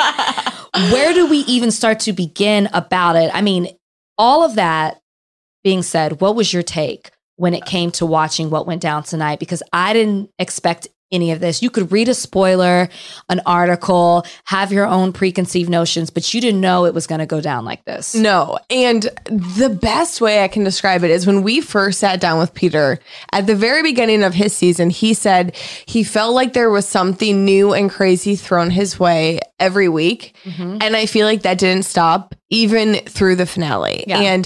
Where do we even start to begin about it? I mean, all of that being said, what was your take when it came to watching what went down tonight? Because I didn't expect any of this. You could read a spoiler, an article, have your own preconceived notions, but you didn't know it was going to go down like this. No. And the best way I can describe it is when we first sat down with Peter at the very beginning of his season, he said he felt like there was something new and crazy thrown his way every week. Mm-hmm. And I feel like that didn't stop even through the finale. Yeah. And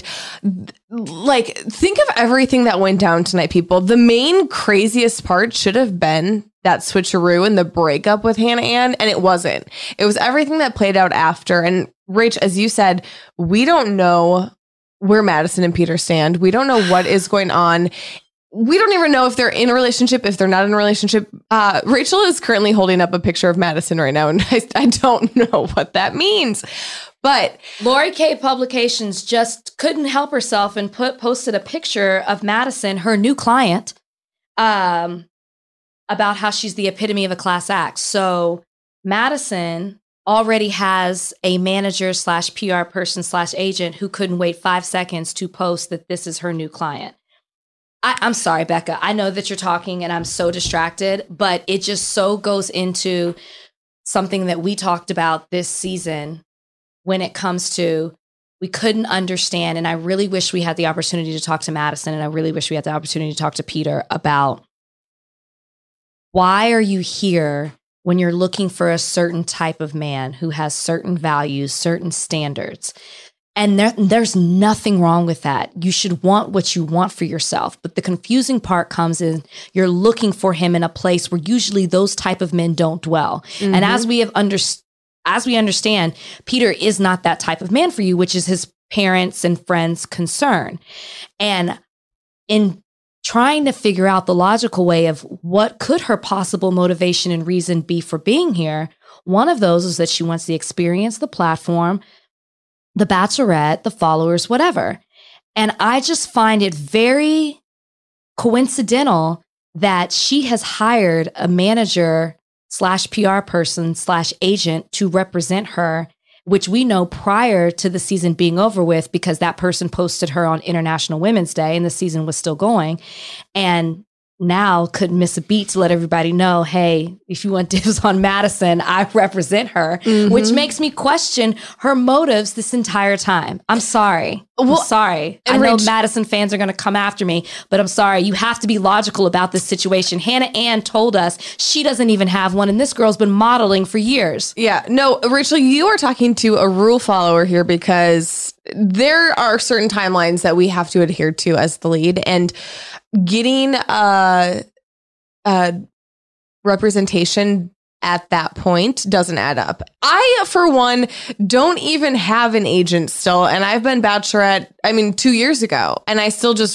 like, think of everything that went down tonight, people. The main craziest part should have been that switcheroo and the breakup with Hannah Ann, and it wasn't. It was everything that played out after. And Rach, as you said, we don't know where Madison and Peter stand. We don't know what is going on. We don't even know if they're in a relationship, if they're not in a relationship. Uh, Rachel is currently holding up a picture of Madison right now, and I, I don't know what that means. But Lori K Publications just couldn't help herself and put posted a picture of Madison, her new client, um, about how she's the epitome of a class act. So Madison already has a manager slash P R person slash agent who couldn't wait five seconds to post that this is her new client. I, I'm sorry, Becca. I know that you're talking and I'm so distracted, but it just so goes into something that we talked about this season when it comes to we couldn't understand. And I really wish we had the opportunity to talk to Madison, and I really wish we had the opportunity to talk to Peter about why are you here when you're looking for a certain type of man who has certain values, certain standards. And there, there's nothing wrong with that. You should want what you want for yourself. But the confusing part comes in you're looking for him in a place where usually those type of men don't dwell. Mm-hmm. And as we have under, as we understand, Peter is not that type of man for you, which is his parents and friends' concern. And in trying to figure out the logical way of what could her possible motivation and reason be for being here, one of those is that she wants the experience, the platform, the bachelorette, the followers, whatever. And I just find it very coincidental that she has hired a manager slash P R person slash agent to represent her, which we know prior to the season being over with because that person posted her on International Women's Day and the season was still going. And now couldn't miss a beat to let everybody know, hey, if you want dibs on Madison, I represent her, mm-hmm. which makes me question her motives this entire time. I'm sorry. Well, I'm sorry. I know Rich, Madison fans are going to come after me, but I'm sorry. You have to be logical about this situation. Hannah Ann told us she doesn't even have one, and this girl's been modeling for years. Yeah. No, Rachel, you are talking to a rule follower here because there are certain timelines that we have to adhere to as the lead, and getting a, a representation at that point doesn't add up. I, for one, don't even have an agent still. And I've been Bachelorette, I mean, two years ago. And I still just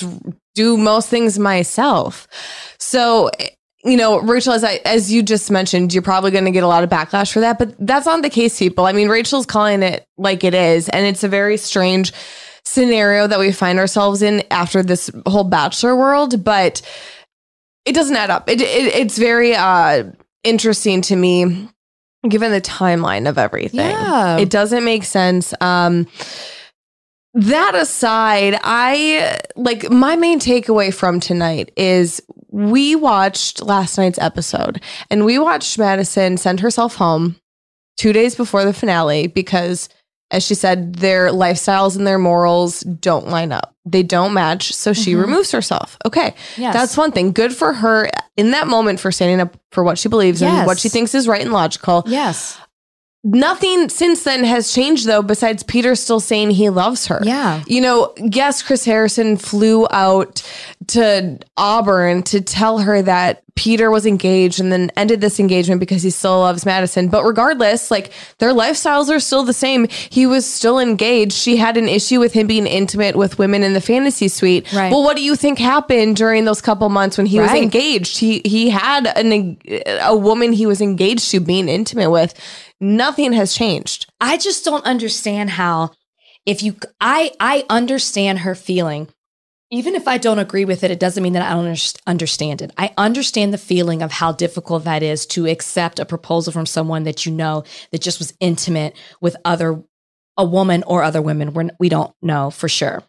do most things myself. So, you know, Rachel, as I, as you just mentioned, you're probably going to get a lot of backlash for that, but that's not the case, people. I mean, Rachel's calling it like it is, and it's a very strange scenario that we find ourselves in after this whole Bachelor world, but it doesn't add up. It, it it's very uh, interesting to me, given the timeline of everything. Yeah. It doesn't make sense. Um, that aside, I like my main takeaway from tonight is we watched last night's episode, and we watched Madison send herself home two days before the finale because, as she said, their lifestyles and their morals don't line up. They don't match. So she mm-hmm. removes herself. Okay. Yes. That's one thing. Good for her in that moment for standing up for what she believes yes. and what she thinks is right and logical. Yes. Nothing since then has changed, though, besides Peter still saying he loves her. Yeah. You know, yes, Chris Harrison flew out to Auburn to tell her that Peter was engaged and then ended this engagement because he still loves Madison. But regardless, like, their lifestyles are still the same. He was still engaged. She had an issue with him being intimate with women in the fantasy suite. Right. Well, what do you think happened during those couple months when he right. was engaged? He, he had an, a woman he was engaged to being intimate with. Nothing has changed. I just don't understand how, if you, I, I understand her feeling. Even if I don't agree with it, it doesn't mean that I don't understand it. I understand the feeling of how difficult that is to accept a proposal from someone that you know that just was intimate with other, a woman or other women. We're, we don't know for sure.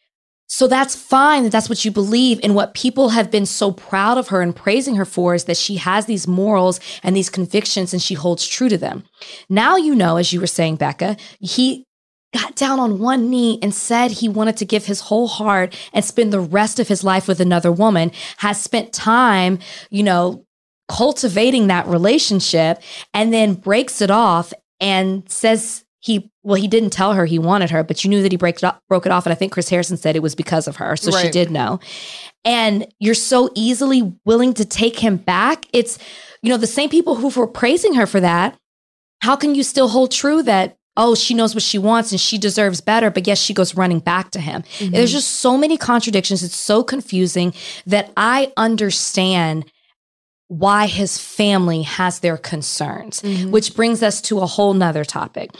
So that's fine that that's what you believe. And what people have been so proud of her and praising her for is that she has these morals and these convictions and she holds true to them. Now, you know, as you were saying, Becca, he got down on one knee and said he wanted to give his whole heart and spend the rest of his life with another woman, has spent time, you know, cultivating that relationship, and then breaks it off and says he, well, he didn't tell her he wanted her, but you knew that he break it up, broke it off. And I think Chris Harrison said it was because of her. So right. she did know. And you're so easily willing to take him back. It's, you know, the same people who were praising her for that. How can you still hold true that, oh, she knows what she wants and she deserves better, but yes, she goes running back to him. Mm-hmm. There's just so many contradictions. It's so confusing that I understand why his family has their concerns, mm-hmm. which brings us to a whole nother topic.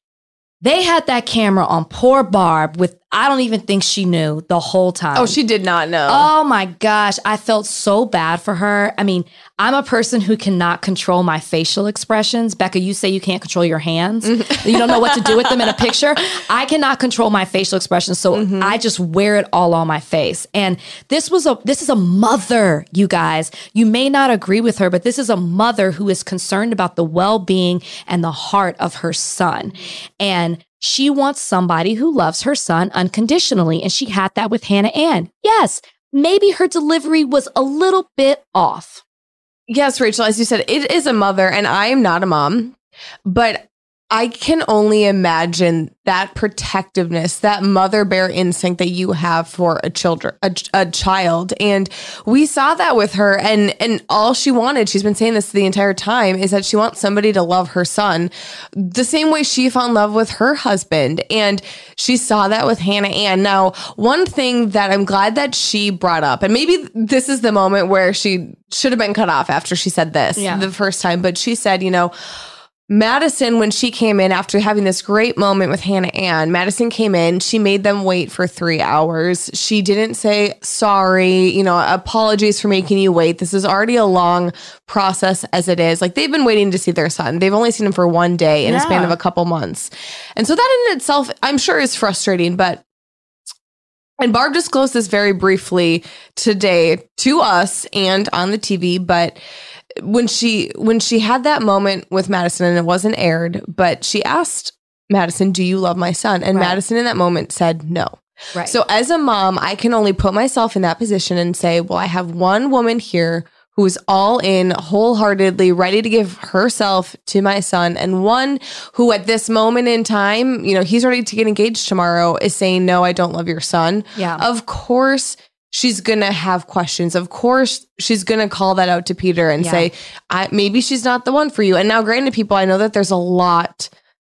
They had that camera on poor Barb with, I don't even think she knew the whole time. Oh, she did not know. Oh my gosh. I felt so bad for her. I mean, I'm a person who cannot control my facial expressions. Becca, you say you can't control your hands. Mm-hmm. You don't know what to do with them in a picture. I cannot control my facial expressions. So mm-hmm. I just wear it all on my face. And this was a, this is a mother, you guys. You may not agree with her, but this is a mother who is concerned about the well-being and the heart of her son. And she wants somebody who loves her son unconditionally. And she had that with Hannah Ann. Yes, maybe her delivery was a little bit off. Yes, Rachel, as you said, it is a mother, and I am not a mom, but I can only imagine that protectiveness, that mother bear instinct that you have for a children, a, a child. And we saw that with her, and, and all she wanted, she's been saying this the entire time, is that she wants somebody to love her son the same way she fell in love with her husband. And she saw that with Hannah Ann. Now, one thing that I'm glad that she brought up, and maybe this is the moment where she should have been cut off after she said this yeah. the first time, but she said, you know, Madison, when she came in after having this great moment with Hannah Ann, Madison came in, she made them wait for three hours. She didn't say, sorry, you know, apologies for making you wait. This is already a long process as it is. Like, they've been waiting to see their son. They've only seen him for one day in yeah. a span of a couple months. And so that in itself, I'm sure is frustrating, but and Barb disclosed this very briefly today to us and on the T V, but when she when she had that moment with Madison, and it wasn't aired, but she asked Madison, do you love my son? And right. Madison in that moment said no. Right. So as a mom, I can only put myself in that position and say, well, I have one woman here who is all in, wholeheartedly ready to give herself to my son, and one who at this moment in time, you know, he's ready to get engaged tomorrow, is saying, no, I don't love your son. Yeah. Of course, she's going to have questions. Of course, she's going to call that out to Peter and yeah. say, I, maybe she's not the one for you. And now, granted, people, I know that there's a lot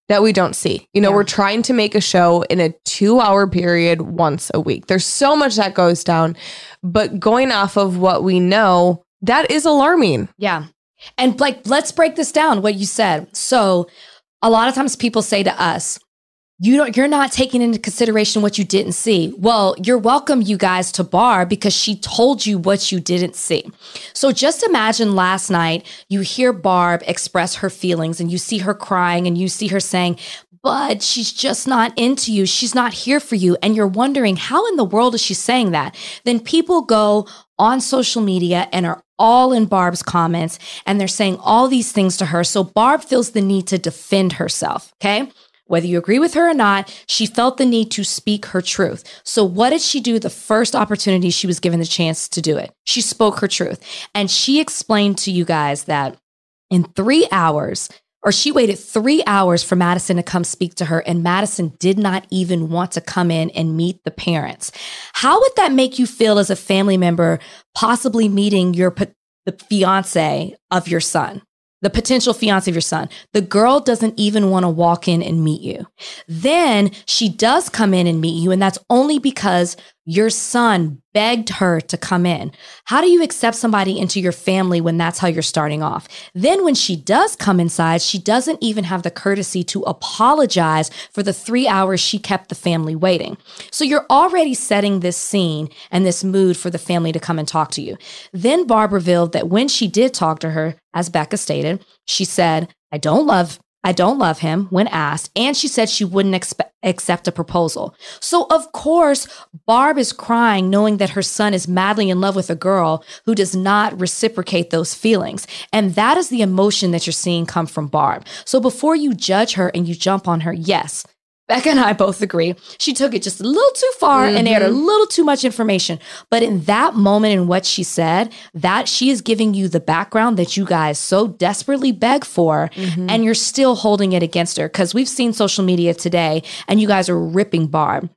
that we don't see. You know, yeah. we're trying to make a show in a two hour period once a week. There's so much that goes down, but going off of what we know, that is alarming. Yeah. And like, let's break this down, what you said. So a lot of times people say to us, you don't, you're not taking into consideration what you didn't see. Well, you're welcome, you guys, to Barb because she told you what you didn't see. So just imagine last night, you hear Barb express her feelings and you see her crying and you see her saying, but she's just not into you. She's not here for you. And you're wondering, how in the world is she saying that? Then people go on social media and are all in Barb's comments and they're saying all these things to her. So Barb feels the need to defend herself, okay? Whether you agree with her or not, she felt the need to speak her truth. So what did she do the first opportunity she was given the chance to do it? She spoke her truth. And she explained to you guys that in three hours, or she waited three hours for Madison to come speak to her, and Madison did not even want to come in and meet the parents. How would that make you feel as a family member, possibly meeting your the fiance of your son? The potential fiance of your son. The girl doesn't even want to walk in and meet you. Then she does come in and meet you, and that's only because your son begged her to come in. How do you accept somebody into your family when that's how you're starting off? Then when she does come inside, she doesn't even have the courtesy to apologize for the three hours she kept the family waiting. So you're already setting this scene and this mood for the family to come and talk to you. Then Barb revealed that when she did talk to her, as Becca stated, she said, I don't love I don't love him when asked, and she said she wouldn't expe- accept a proposal. So of course, Barb is crying knowing that her son is madly in love with a girl who does not reciprocate those feelings. And that is the emotion that you're seeing come from Barb. So before you judge her and you jump on her, yes, Becca and I both agree. She took it just a little too far mm-hmm. and aired a little too much information. But in that moment in what she said, that she is giving you the background that you guys so desperately beg for, mm-hmm. and you're still holding it against her. Because we've seen social media today and you guys are ripping Barb.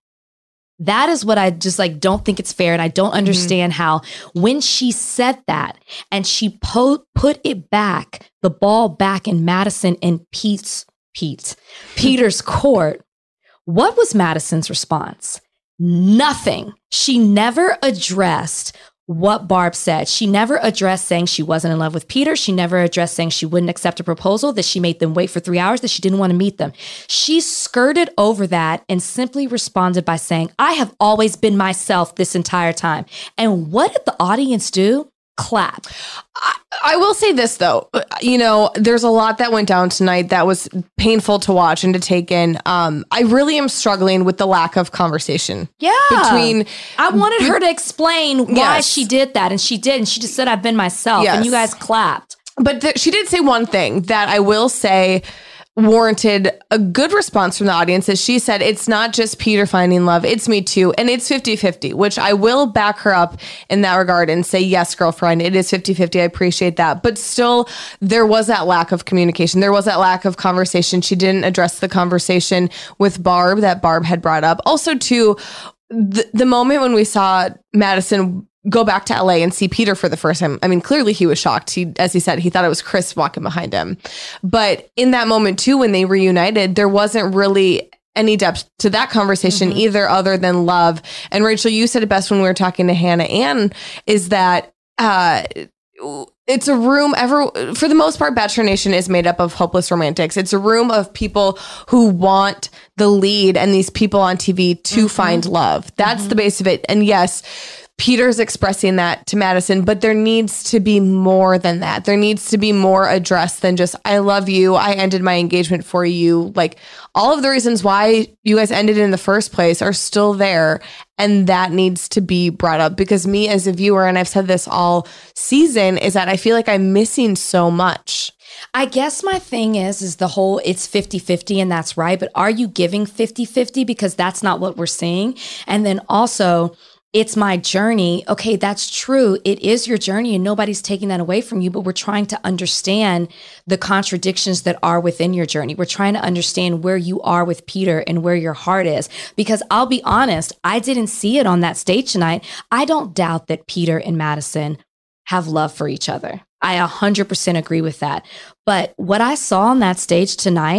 That is what I just like don't think it's fair. And I don't understand mm-hmm. how when she said that and she po- put it back, the ball back in Madison and Pete's, Pete, Peter's court, what was Madison's response? Nothing. She never addressed what Barb said. She never addressed saying she wasn't in love with Peter. She never addressed saying she wouldn't accept a proposal, that she made them wait for three hours, that she didn't want to meet them. She skirted over that and simply responded by saying, I have always been myself this entire time. And what did the audience do? Clap. I, I will say this, though. You know, there's a lot that went down tonight that was painful to watch and to take in. Um, I really am struggling with the lack of conversation. Yeah. Between, I wanted her to explain why yes. she did that. And she did. And she just said, I've been myself. Yes. And you guys clapped. But th- she did say one thing that I will say warranted a good response from the audience. As she said, it's not just Peter finding love, it's me too. And it's fifty-fifty, which I will back her up in that regard and say, yes, girlfriend, it is fifty-fifty. I appreciate that. But still, there was that lack of communication. There was that lack of conversation. She didn't address the conversation with Barb that Barb had brought up. Also, too, the, the moment when we saw Madison go back to L A and see Peter for the first time. I mean, clearly he was shocked. He, as he said, he thought it was Chris walking behind him. But in that moment too, when they reunited, there wasn't really any depth to that conversation mm-hmm. either, other than love. And Rachel, you said it best when we were talking to Hannah Ann, is that uh, it's a room ever, for the most part, Bachelor Nation is made up of hopeless romantics. It's a room of people who want the lead and these people on T V to mm-hmm. find love. That's mm-hmm. the base of it. And yes, Peter's expressing that to Madison, but there needs to be more than that. There needs to be more addressed than just, I love you, I ended my engagement for you. Like, all of the reasons why you guys ended in the first place are still there. And that needs to be brought up, because me as a viewer, and I've said this all season, is that I feel like I'm missing so much. I guess my thing is, is the whole it's fifty-fifty, and that's right. But are you giving fifty-fifty? Because that's not what we're seeing. And then also, it's my journey. Okay, that's true. It is your journey and nobody's taking that away from you, but we're trying to understand the contradictions that are within your journey. We're trying to understand where you are with Peter and where your heart is. Because I'll be honest, I didn't see it on that stage tonight. I don't doubt that Peter and Madison have love for each other. I one hundred percent agree with that. But what I saw on that stage tonight,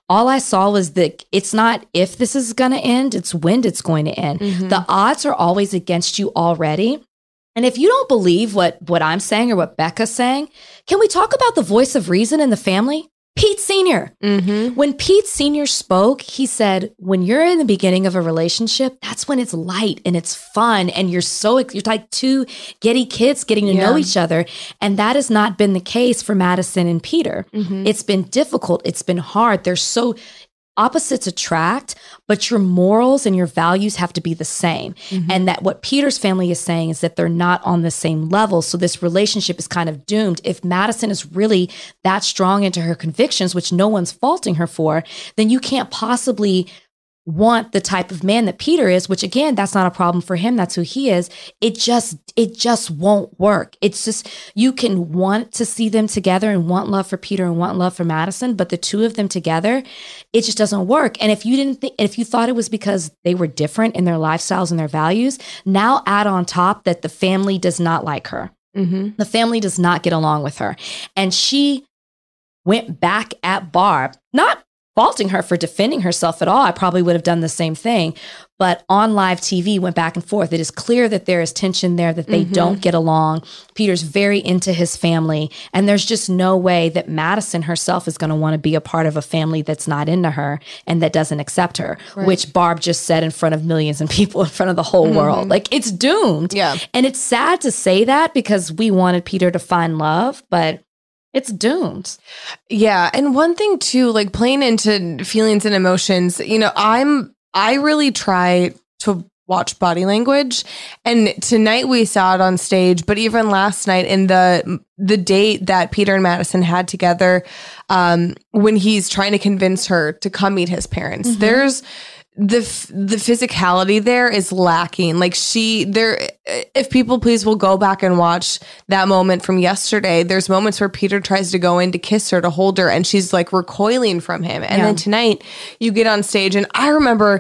All I saw was that it's not if this is going to end, it's when it's going to end. Mm-hmm. The odds are always against you already. And if you don't believe what, what I'm saying or what Becca's saying, can we talk about the voice of reason in the family? Pete Senior Mm-hmm. When Pete Senior spoke, he said, when you're in the beginning of a relationship, that's when it's light and it's fun. And you're so, you're like two giddy kids getting to yeah. know each other. And that has not been the case for Madison and Peter. Mm-hmm. It's been difficult. It's been hard. They're so opposites attract, but your morals and your values have to be the same. Mm-hmm. And that what Peter's family is saying is that they're not on the same level. So this relationship is kind of doomed. If Madison is really that strong into her convictions, which no one's faulting her for, then you can't possibly want the type of man that Peter is, which again, that's not a problem for him. That's who he is. It just, it just won't work. It's just, you can want to see them together and want love for Peter and want love for Madison, but the two of them together, it just doesn't work. And if you didn't think, if you thought it was because they were different in their lifestyles and their values, now add on top that the family does not like her. Mm-hmm. The family does not get along with her. And she went back at Barb, not faulting her for defending herself at all. I probably would have done the same thing. But on live T V, went back and forth. It is clear that there is tension there, that they mm-hmm. don't get along. Peter's very into his family. And there's just no way that Madison herself is going to want to be a part of a family that's not into her and that doesn't accept her, right. which Barb just said in front of millions of people, in front of the whole mm-hmm. world. Like, it's doomed. Yeah. And it's sad to say that because we wanted Peter to find love, but it's doomed. Yeah. And one thing too, like playing into feelings and emotions, you know, I'm, I really try to watch body language. And tonight we saw it on stage, but even last night in the, the date that Peter and Madison had together, um, when he's trying to convince her to come meet his parents, mm-hmm. there's, the the physicality there is lacking. Like she there, if people please will go back and watch that moment from yesterday. There's moments where Peter tries to go in to kiss her, to hold her, and she's like recoiling from him. And yeah. then tonight you get on stage, and I remember,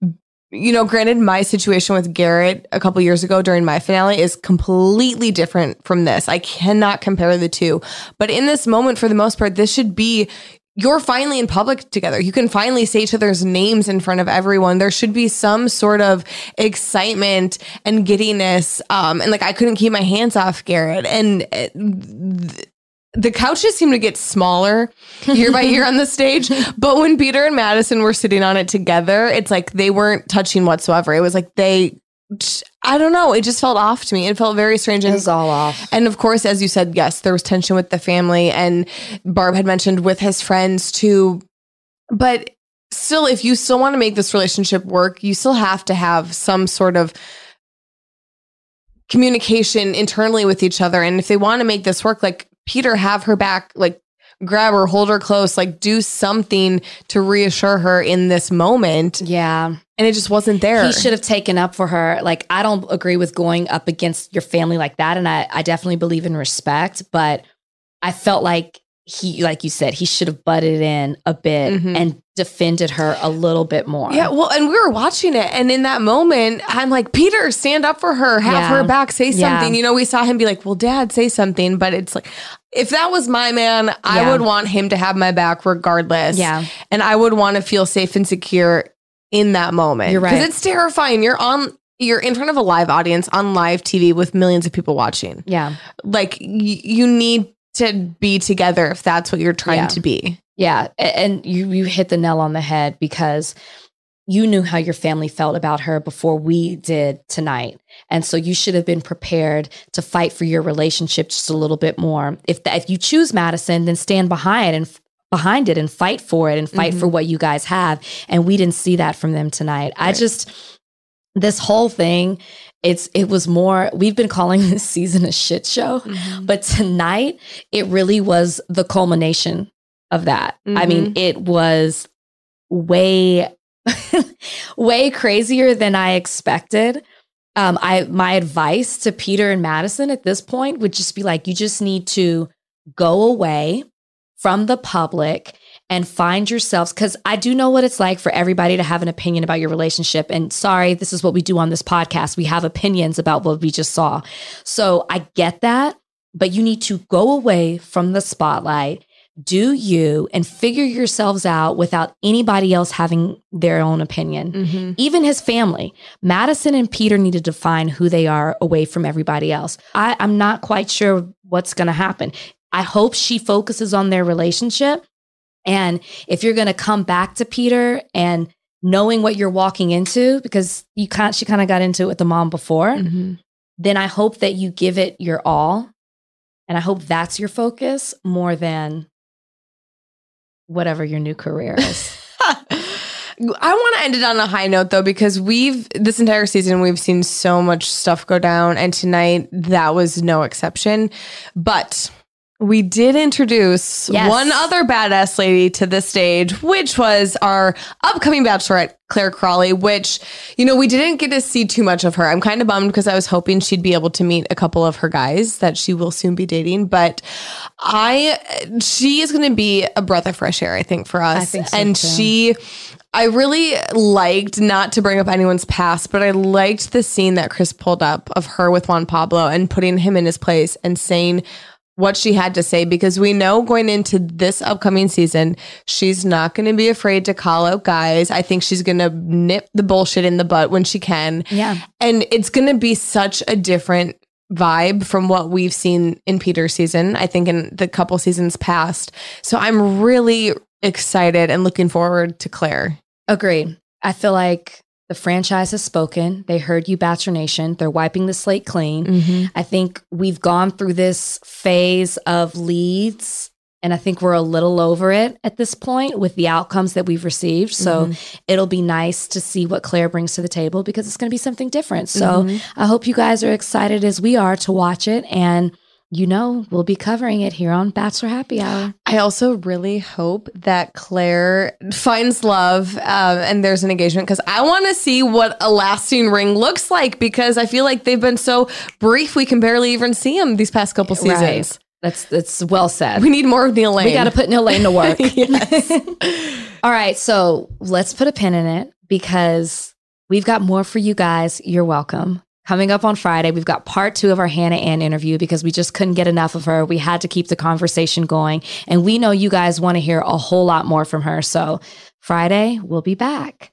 you know, granted, my situation with Garrett a couple years ago during my finale is completely different from this. I cannot compare the two. But in this moment, for the most part, this should be, you're finally in public together. You can finally say each other's names in front of everyone. There should be some sort of excitement and giddiness. Um, and like, I couldn't keep my hands off Garrett. And th- the couches seem to get smaller year by year on the stage. But when Peter and Madison were sitting on it together, it's like they weren't touching whatsoever. It was like they... I don't know. It just felt off to me. It felt very strange. It was all off. And of course, as you said, yes, there was tension with the family, and Barb had mentioned with his friends too. But still, if you still want to make this relationship work, you still have to have some sort of communication internally with each other. And if they want to make this work, like Peter, have her back, like grab her, hold her close, like do something to reassure her in this moment. Yeah. And it just wasn't there. He should have taken up for her. Like, I don't agree with going up against your family like that. And I, I definitely believe in respect, but I felt like he, like you said, he should have butted in a bit mm-hmm. and defended her a little bit more. Yeah, well, and we were watching it, and in that moment, I'm like, Peter, stand up for her, have yeah. her back, say something. Yeah. You know, we saw him be like, well, Dad, say something. But it's like, if that was my man, I yeah. would want him to have my back regardless. Yeah. And I would want to feel safe and secure in that moment. You're right. Because it's terrifying. You're on, you're in front of a live audience on live T V with millions of people watching. Yeah. Like, y- you need to be together if that's what you're trying yeah. to be. Yeah. And you, you hit the nail on the head, because you knew how your family felt about her before we did tonight. And so you should have been prepared to fight for your relationship just a little bit more. If that, if you choose Madison, then stand behind and behind it and fight for it and fight mm-hmm. for what you guys have. And we didn't see that from them tonight. Right. I just, this whole thing, it's, it was more, we've been calling this season a shit show, mm-hmm. but tonight it really was the culmination of that. Mm-hmm. I mean, it was way, way crazier than I expected. Um, I, my advice to Peter and Madison at this point would just be like, you just need to go away from the public and find yourselves, because I do know what it's like for everybody to have an opinion about your relationship. And sorry, this is what we do on this podcast. We have opinions about what we just saw. So I get that, but you need to go away from the spotlight, do you and figure yourselves out without anybody else having their own opinion. Mm-hmm. Even his family. Madison and Peter need to define who they are away from everybody else. I, I'm not quite sure what's going to happen. I hope she focuses on their relationship. And if you're going to come back to Peter and knowing what you're walking into, because you can't, she kind of got into it with the mom before, mm-hmm. then I hope that you give it your all. And I hope that's your focus more than whatever your new career is. I want to end it on a high note, though, because we've, this entire season, we've seen so much stuff go down. And tonight, that was no exception. But we did introduce yes. one other badass lady to the stage, which was our upcoming bachelorette, Clare Crawley, which, you know, we didn't get to see too much of her. I'm kind of bummed because I was hoping she'd be able to meet a couple of her guys that she will soon be dating. But I, she is going to be a breath of fresh air, I think, for us. I think so and too. she, I really liked, not to bring up anyone's past, but I liked the scene that Chris pulled up of her with Juan Pablo and putting him in his place and saying what she had to say, because we know going into this upcoming season, she's not going to be afraid to call out guys. I think she's going to nip the bullshit in the butt when she can. Yeah. And it's going to be such a different vibe from what we've seen in Peter's season, I think in the couple seasons past. So I'm really excited and looking forward to Clare. Agreed. I feel like the franchise has spoken. They heard you, Bachelor Nation. They're wiping the slate clean. Mm-hmm. I think we've gone through this phase of leads, and I think we're a little over it at this point with the outcomes that we've received. So mm-hmm. it'll be nice to see what Clare brings to the table because it's going to be something different. So mm-hmm. I hope you guys are excited as we are to watch it. And you know, we'll be covering it here on Bachelor Happy Hour. I also really hope that Clare finds love um, and there's an engagement, because I want to see what a lasting ring looks like, because I feel like they've been so brief we can barely even see them these past couple seasons. Right. That's that's well said. We need more of Neil Lane. We got to put Neil Lane to work. All right, so let's put a pin in it because we've got more for you guys. You're welcome. Coming up on Friday, we've got part two of our Hannah Ann interview because we just couldn't get enough of her. We had to keep the conversation going. And we know you guys want to hear a whole lot more from her. So Friday, we'll be back.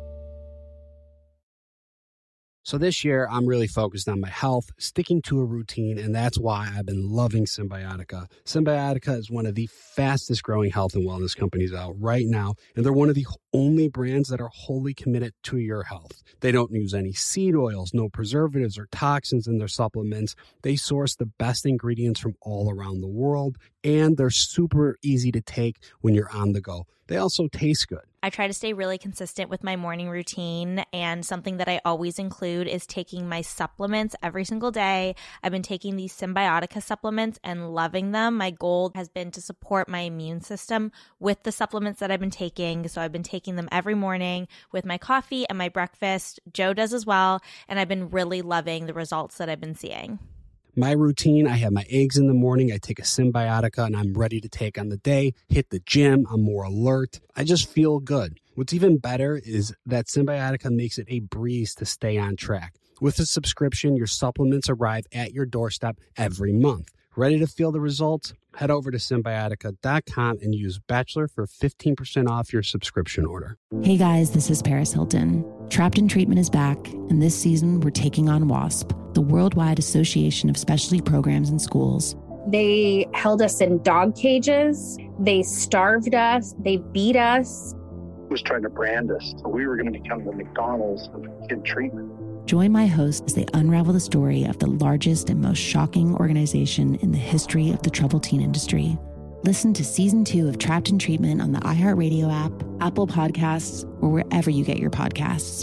So this year, I'm really focused on my health, sticking to a routine, and that's why I've been loving Symbiotica. Symbiotica is one of the fastest growing health and wellness companies out right now, and they're one of the only brands that are wholly committed to your health. They don't use any seed oils, no preservatives or toxins in their supplements. They source the best ingredients from all around the world, and they're super easy to take when you're on the go. They also taste good. I try to stay really consistent with my morning routine, and something that I always include is taking my supplements every single day. I've been taking these Symbiotica supplements and loving them. My goal has been to support my immune system with the supplements that I've been taking. So I've been taking them every morning with my coffee and my breakfast. Joe does as well, and I've been really loving the results that I've been seeing. My routine, I have my eggs in the morning, I take a Symbiotica, and I'm ready to take on the day, hit the gym, I'm more alert. I just feel good. What's even better is that Symbiotica makes it a breeze to stay on track. With a subscription, your supplements arrive at your doorstep every month. Ready to feel the results? Head over to Symbiotica dot com and use Bachelor for fifteen percent off your subscription order. Hey guys, this is Paris Hilton. Trapped in Treatment is back, and this season we're taking on WASP, the Worldwide Association of Specialty Programs and Schools. They held us in dog cages. They starved us. They beat us. Was trying to brand us. So we were going to become the McDonald's of kid treatment. Join my host as they unravel the story of the largest and most shocking organization in the history of the troubled teen industry. Listen to season two of Trapped in Treatment on the iHeartRadio app, Apple Podcasts, or wherever you get your podcasts.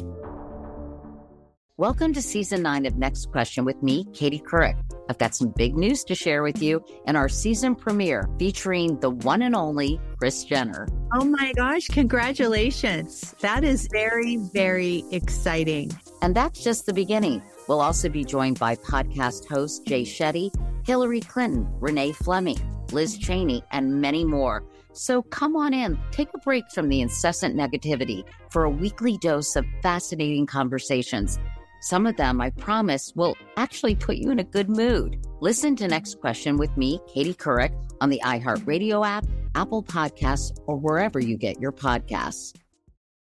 Welcome to season nine of Next Question with me, Katie Couric. I've got some big news to share with you in our season premiere featuring the one and only Kris Jenner. Oh my gosh, congratulations. That is very, very exciting. And that's just the beginning. We'll also be joined by podcast host Jay Shetty, Hillary Clinton, Renee Fleming, Liz Cheney, and many more. So come on in, take a break from the incessant negativity for a weekly dose of fascinating conversations. Some of them, I promise, will actually put you in a good mood. Listen to Next Question with me, Katie Couric, on the iHeartRadio app, Apple Podcasts, or wherever you get your podcasts.